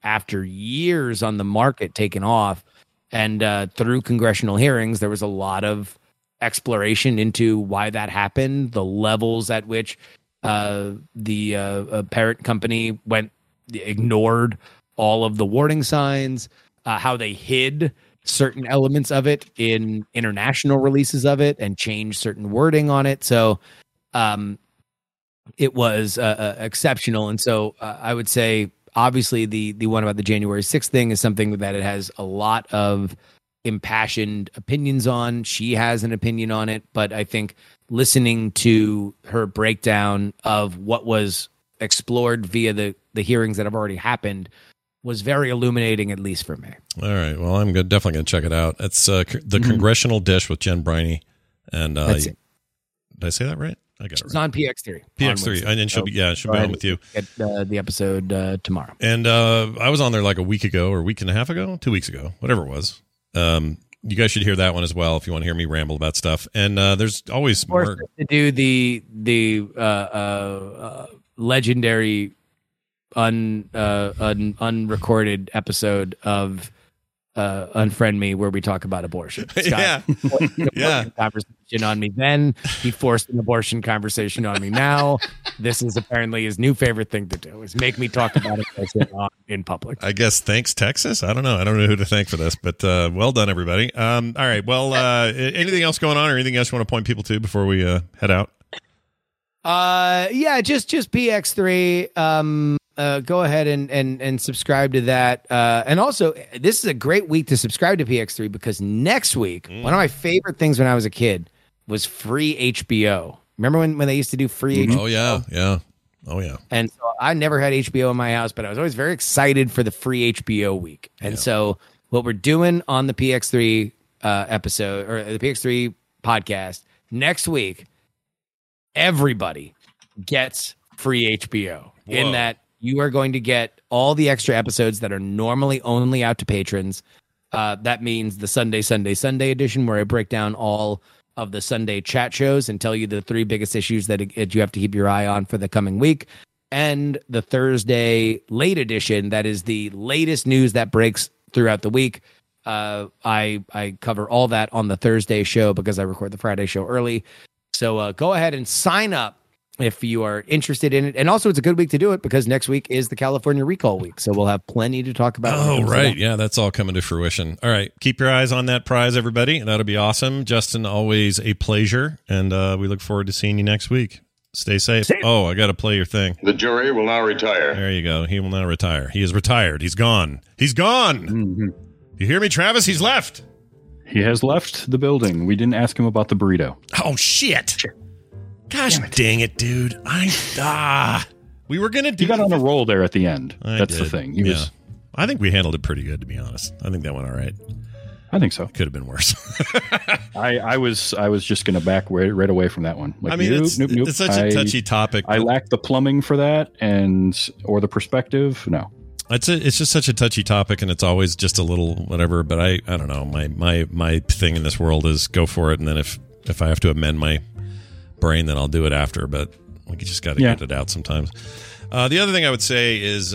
Speaker 12: after years on the market taken off. And through congressional hearings, there was a lot of exploration into why that happened, the levels at which the parent company ignored all of the warning signs, how they hid certain elements of it in international releases of it and changed certain wording on it. So it was exceptional. And so I would say, obviously, the one about the January 6th thing is something that it has a lot of impassioned opinions on. She has an opinion on it, but I think listening to her breakdown of what was explored via the hearings that have already happened was very illuminating, at least for me.
Speaker 3: All right. Well, I'm definitely going to check it out. It's the Congressional Dish with Jen Briney. And did I say that right? I got it right.
Speaker 12: It's on PX3.
Speaker 3: PX3. And she'll be on with you.
Speaker 12: Get the episode tomorrow.
Speaker 3: And I was on there like a week ago or a week and a half ago, 2 weeks ago, whatever it was. You guys should hear that one as well if you want to hear me ramble about stuff. And there's always more
Speaker 12: to do the legendary unrecorded episode of Unfriend Me where we talk about abortion. Scott
Speaker 3: yeah.
Speaker 12: Conversation on me then. He forced an abortion conversation on me now. This is apparently his new favorite thing to do, is make me talk about abortion in public.
Speaker 3: I guess thanks, Texas. I don't know who to thank for this, but well done, everybody. All right. Well, anything else going on or anything else you want to point people to before we head out?
Speaker 12: Just PX3. Go ahead and subscribe to that. And also, this is a great week to subscribe to PX3 because next week, one of my favorite things when I was a kid was free HBO. Remember when they used to do free HBO?
Speaker 3: Oh, yeah. Oh, yeah.
Speaker 12: And so I never had HBO in my house, but I was always very excited for the free HBO week. And so what we're doing on the PX3 episode or the PX3 podcast next week, everybody gets free HBO.
Speaker 3: Whoa.
Speaker 12: In that you are going to get all the extra episodes that are normally only out to patrons. That means the Sunday edition, where I break down all of the Sunday chat shows and tell you the 3 biggest issues that you have to keep your eye on for the coming week. And the Thursday late edition, that is the latest news that breaks throughout the week. I cover all that on the Thursday show because I record the Friday show early. So go ahead and sign up if you are interested in it. And also, it's a good week to do it because next week is the California recall week. So we'll have plenty to talk about.
Speaker 3: Oh, right. Yeah, that's all coming to fruition. All right. Keep your eyes on that prize, everybody. That'll be awesome. Justin, always a pleasure. And we look forward to seeing you next week. Stay safe. Oh, I got to play your thing.
Speaker 13: The jury will now retire.
Speaker 3: There you go. He will now retire. He is retired. He's gone. He's gone.
Speaker 4: Mm-hmm.
Speaker 3: You hear me, Travis? He's left.
Speaker 4: He has left the building. We didn't ask him about the burrito.
Speaker 3: Oh, shit. Gosh dang it, dude. We were going to do...
Speaker 4: He got on a roll there at the end. That's
Speaker 3: did.
Speaker 4: the thing.
Speaker 3: I think we handled it pretty good, to be honest. I think that went all right.
Speaker 4: I think so.
Speaker 3: Could have been worse.
Speaker 4: I was just going to back right away from that one. Like,
Speaker 3: I mean, it's such a touchy topic.
Speaker 4: I lack the plumbing for that or the perspective. No.
Speaker 3: It's just such a touchy topic, and it's always just a little whatever. But I don't know. My thing in this world is go for it, and then if I have to amend my brain, then I'll do it after. But we just got to get it out sometimes. The other thing I would say is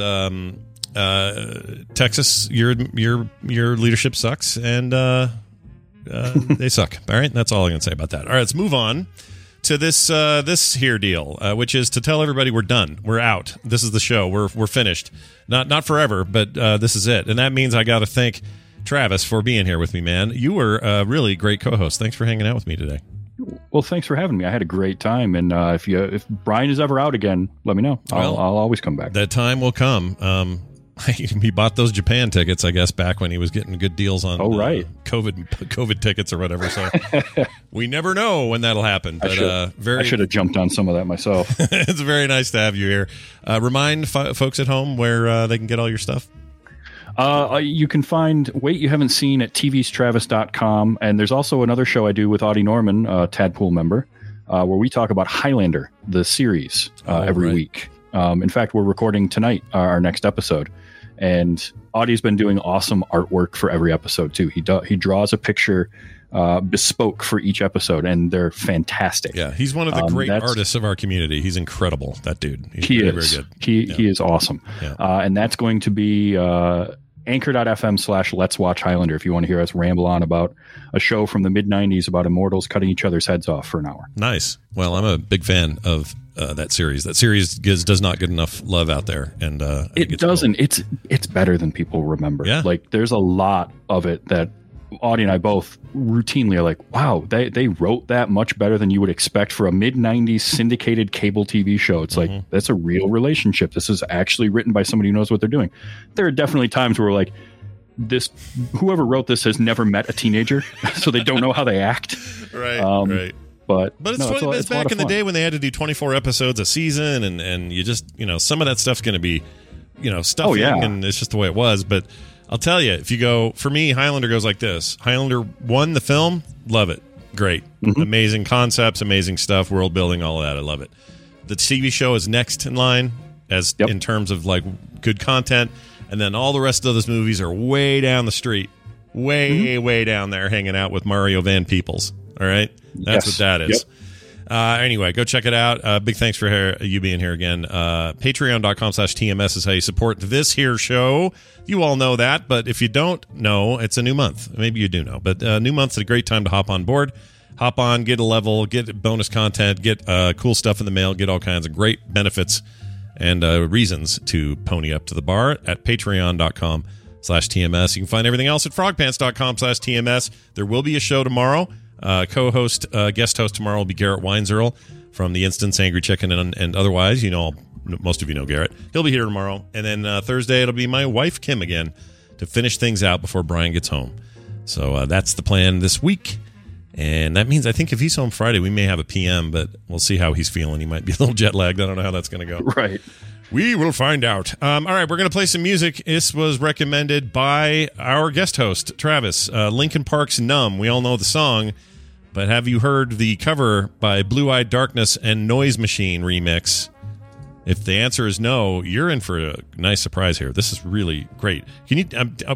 Speaker 3: Texas, your leadership sucks, and they suck. All right, that's all I'm going to say about that. All right, let's move on to this here deal, which is to tell everybody we're done, we're out. This is the show. We're finished. Not forever, but this is it, and that means I got to thank Travis for being here with me, man. You were a really great co-host. Thanks for hanging out with me today.
Speaker 4: Well, thanks for having me. I had a great time, and if Brian is ever out again, let me know. I'll always come back.
Speaker 3: That time will come. He bought those Japan tickets, I guess, back when he was getting good deals on COVID tickets or whatever. So we never know when that'll happen. But
Speaker 4: I should have jumped on some of that myself.
Speaker 3: It's very nice to have you here. Remind folks at home where they can get all your stuff.
Speaker 4: You can find Wait You Haven't Seen at tvstravis.com. And there's also another show I do with Audie Norman, a Tadpool member, where we talk about Highlander, the series, every week. In fact, we're recording tonight our next episode. And Audie's been doing awesome artwork for every episode, too. He draws a picture bespoke for each episode, and they're fantastic.
Speaker 3: Yeah, he's one of the great artists of our community. He's incredible, that dude. He's very good.
Speaker 4: He is awesome.
Speaker 3: Yeah.
Speaker 4: And that's going to be anchor.fm/Let's Watch Highlander if you want to hear us ramble on about a show from the mid-90s about immortals cutting each other's heads off for an hour.
Speaker 3: Nice. Well, I'm a big fan of that series. That series does not get enough love out there, and
Speaker 4: it doesn't. Cool. It's better than people remember.
Speaker 3: Yeah.
Speaker 4: Like there's a lot of it that Audie and I both routinely are like, wow, they wrote that much better than you would expect for a mid-90s syndicated cable TV show. It's like, that's a real relationship. This is actually written by somebody who knows what they're doing. There are definitely times where we're like, whoever wrote this has never met a teenager, so they don't know how they act.
Speaker 3: Right, right.
Speaker 4: But
Speaker 3: it's back in the day when they had to do 24 episodes a season, and you just, some of that stuff's going to be, stuffing, and it's just the way it was. But I'll tell you, if you go, for me, Highlander goes like this. Highlander 1, the film, love it. Great. Amazing concepts, amazing stuff, world building, all of that. I love it. The TV show is next in line in terms of like good content. And then all the rest of those movies are way down the street, way down there hanging out with Mario Van Peebles. All right? That's what that is. Anyway, go check it out. Big thanks for you being here again. Patreon.com/TMS is how you support this here show. You all know that, but if you don't know, it's a new month. Maybe you do know, but new month's a great time to hop on board. Hop on, get a level, get bonus content, get cool stuff in the mail, get all kinds of great benefits and reasons to pony up to the bar at patreon.com/TMS. You can find everything else at frogpants.com/TMS. There will be a show tomorrow. Co-host, guest host tomorrow will be Garrett Weinzierl from The Instance, Angry Chicken, and otherwise. Most of you know Garrett. He'll be here tomorrow. And then Thursday, it'll be my wife, Kim, again, to finish things out before Brian gets home. So that's the plan this week. And that means, I think if he's home Friday, we may have a PM, but we'll see how he's feeling. He might be a little jet lagged. I don't know how that's going to go.
Speaker 4: Right.
Speaker 3: We will find out. All right, we're going to play some music. This was recommended by our guest host, Travis. Linkin Park's Numb. We all know the song, but have you heard the cover by Blue Eyed Darkness and Noise Machine remix? If the answer is no, you're in for a nice surprise here. This is really great. Can you?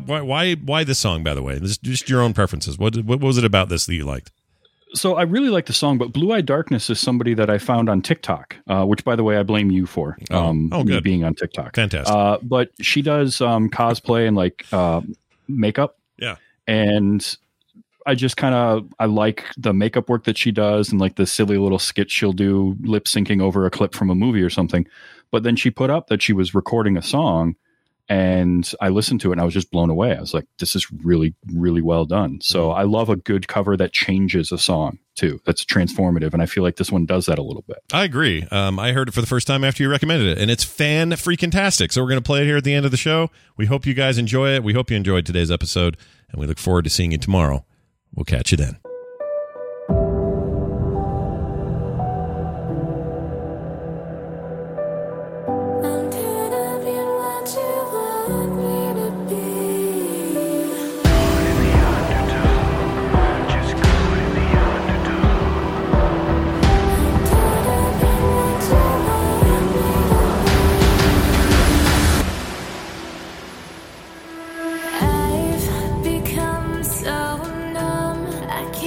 Speaker 3: Why this song, by the way? Just your own preferences. What was it about this that you liked?
Speaker 4: So I really like the song, but Blue Eyed Darkness is somebody that I found on TikTok, which, by the way, I blame you for.
Speaker 3: Good.
Speaker 4: Being on TikTok.
Speaker 3: Fantastic.
Speaker 4: But she does cosplay and like makeup.
Speaker 3: Yeah.
Speaker 4: And I just I like the makeup work that she does and like the silly little skit she'll do lip syncing over a clip from a movie or something. But then she put up that she was recording a song, and I listened to it and I was just blown away. I was like, this is really, really well done. So I love a good cover that changes a song too. That's transformative. And I feel like this one does that a little bit.
Speaker 3: I agree. I heard it for the first time after you recommended it, and it's fan-freaking-tastic. So we're going to play it here at the end of the show. We hope you guys enjoy it. We hope you enjoyed today's episode, and we look forward to seeing you tomorrow. We'll catch you then.
Speaker 9: I've become so numb, I can't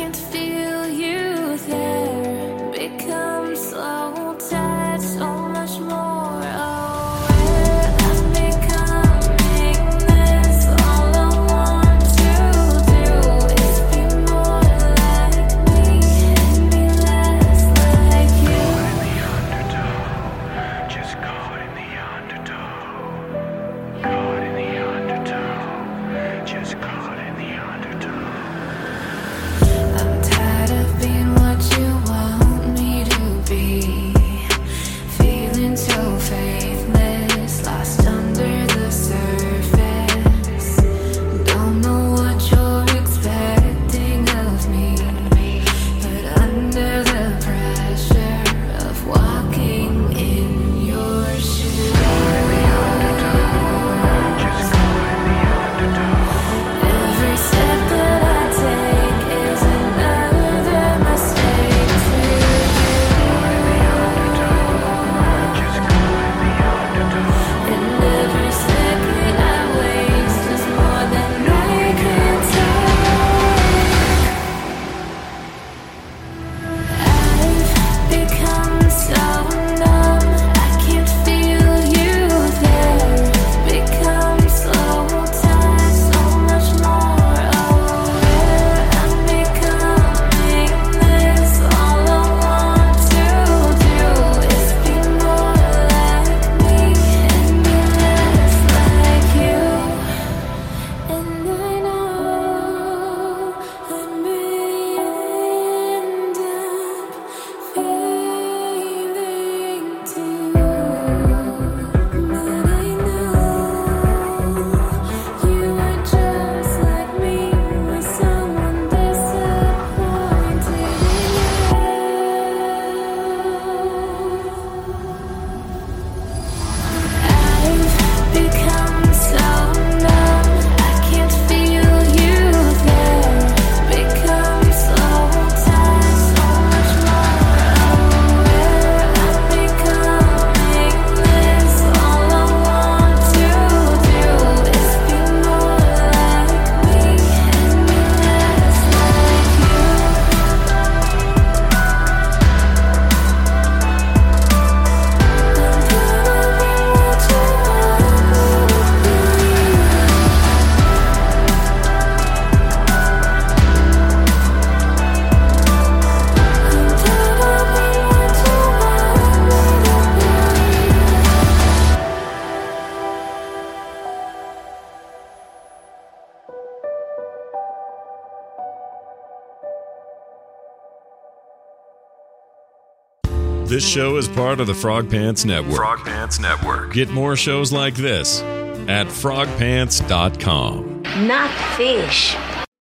Speaker 7: This show is part of the Frog Pants Network.
Speaker 13: Frog Pants Network.
Speaker 7: Get more shows like this at frogpants.com.
Speaker 11: Not fish.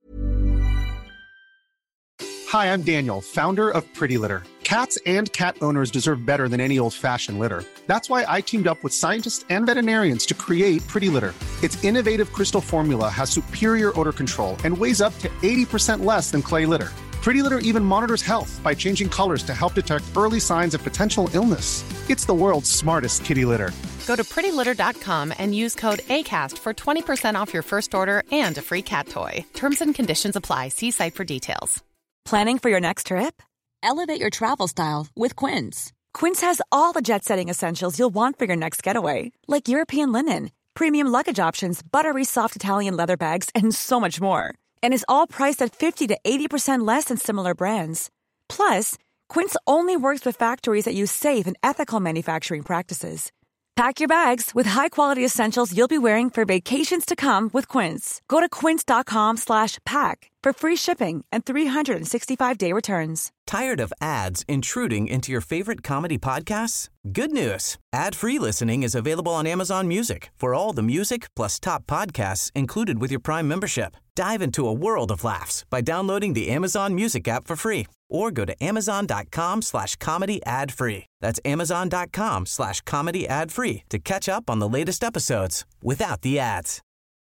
Speaker 14: Hi, I'm Daniel, founder of Pretty Litter. Cats and cat owners deserve better than any old-fashioned litter. That's why I teamed up with scientists and veterinarians to create Pretty Litter. Its innovative crystal formula has superior odor control and weighs up to 80% less than clay litter. Pretty Litter even monitors health by changing colors to help detect early signs of potential illness. It's the world's smartest kitty litter.
Speaker 15: Go to prettylitter.com and use code ACAST for 20% off your first order and a free cat toy. Terms and conditions apply. See site for details.
Speaker 16: Planning for your next trip? Elevate your travel style with Quince. Quince has all the jet-setting essentials you'll want for your next getaway, like European linen, premium luggage options, buttery soft Italian leather bags, and so much more. And is all priced at 50 to 80% less than similar brands. Plus, Quince only works with factories that use safe and ethical manufacturing practices. Pack your bags with high-quality essentials you'll be wearing for vacations to come with Quince. Go to quince.com/pack for free shipping and 365-day returns.
Speaker 17: Tired of ads intruding into your favorite comedy podcasts? Good news. Ad-free listening is available on Amazon Music for all the music plus top podcasts included with your Prime membership. Dive into a world of laughs by downloading the Amazon Music app for free or go to amazon.com/comedy ad-free. That's amazon.com/comedy ad-free to catch up on the latest episodes without the ads.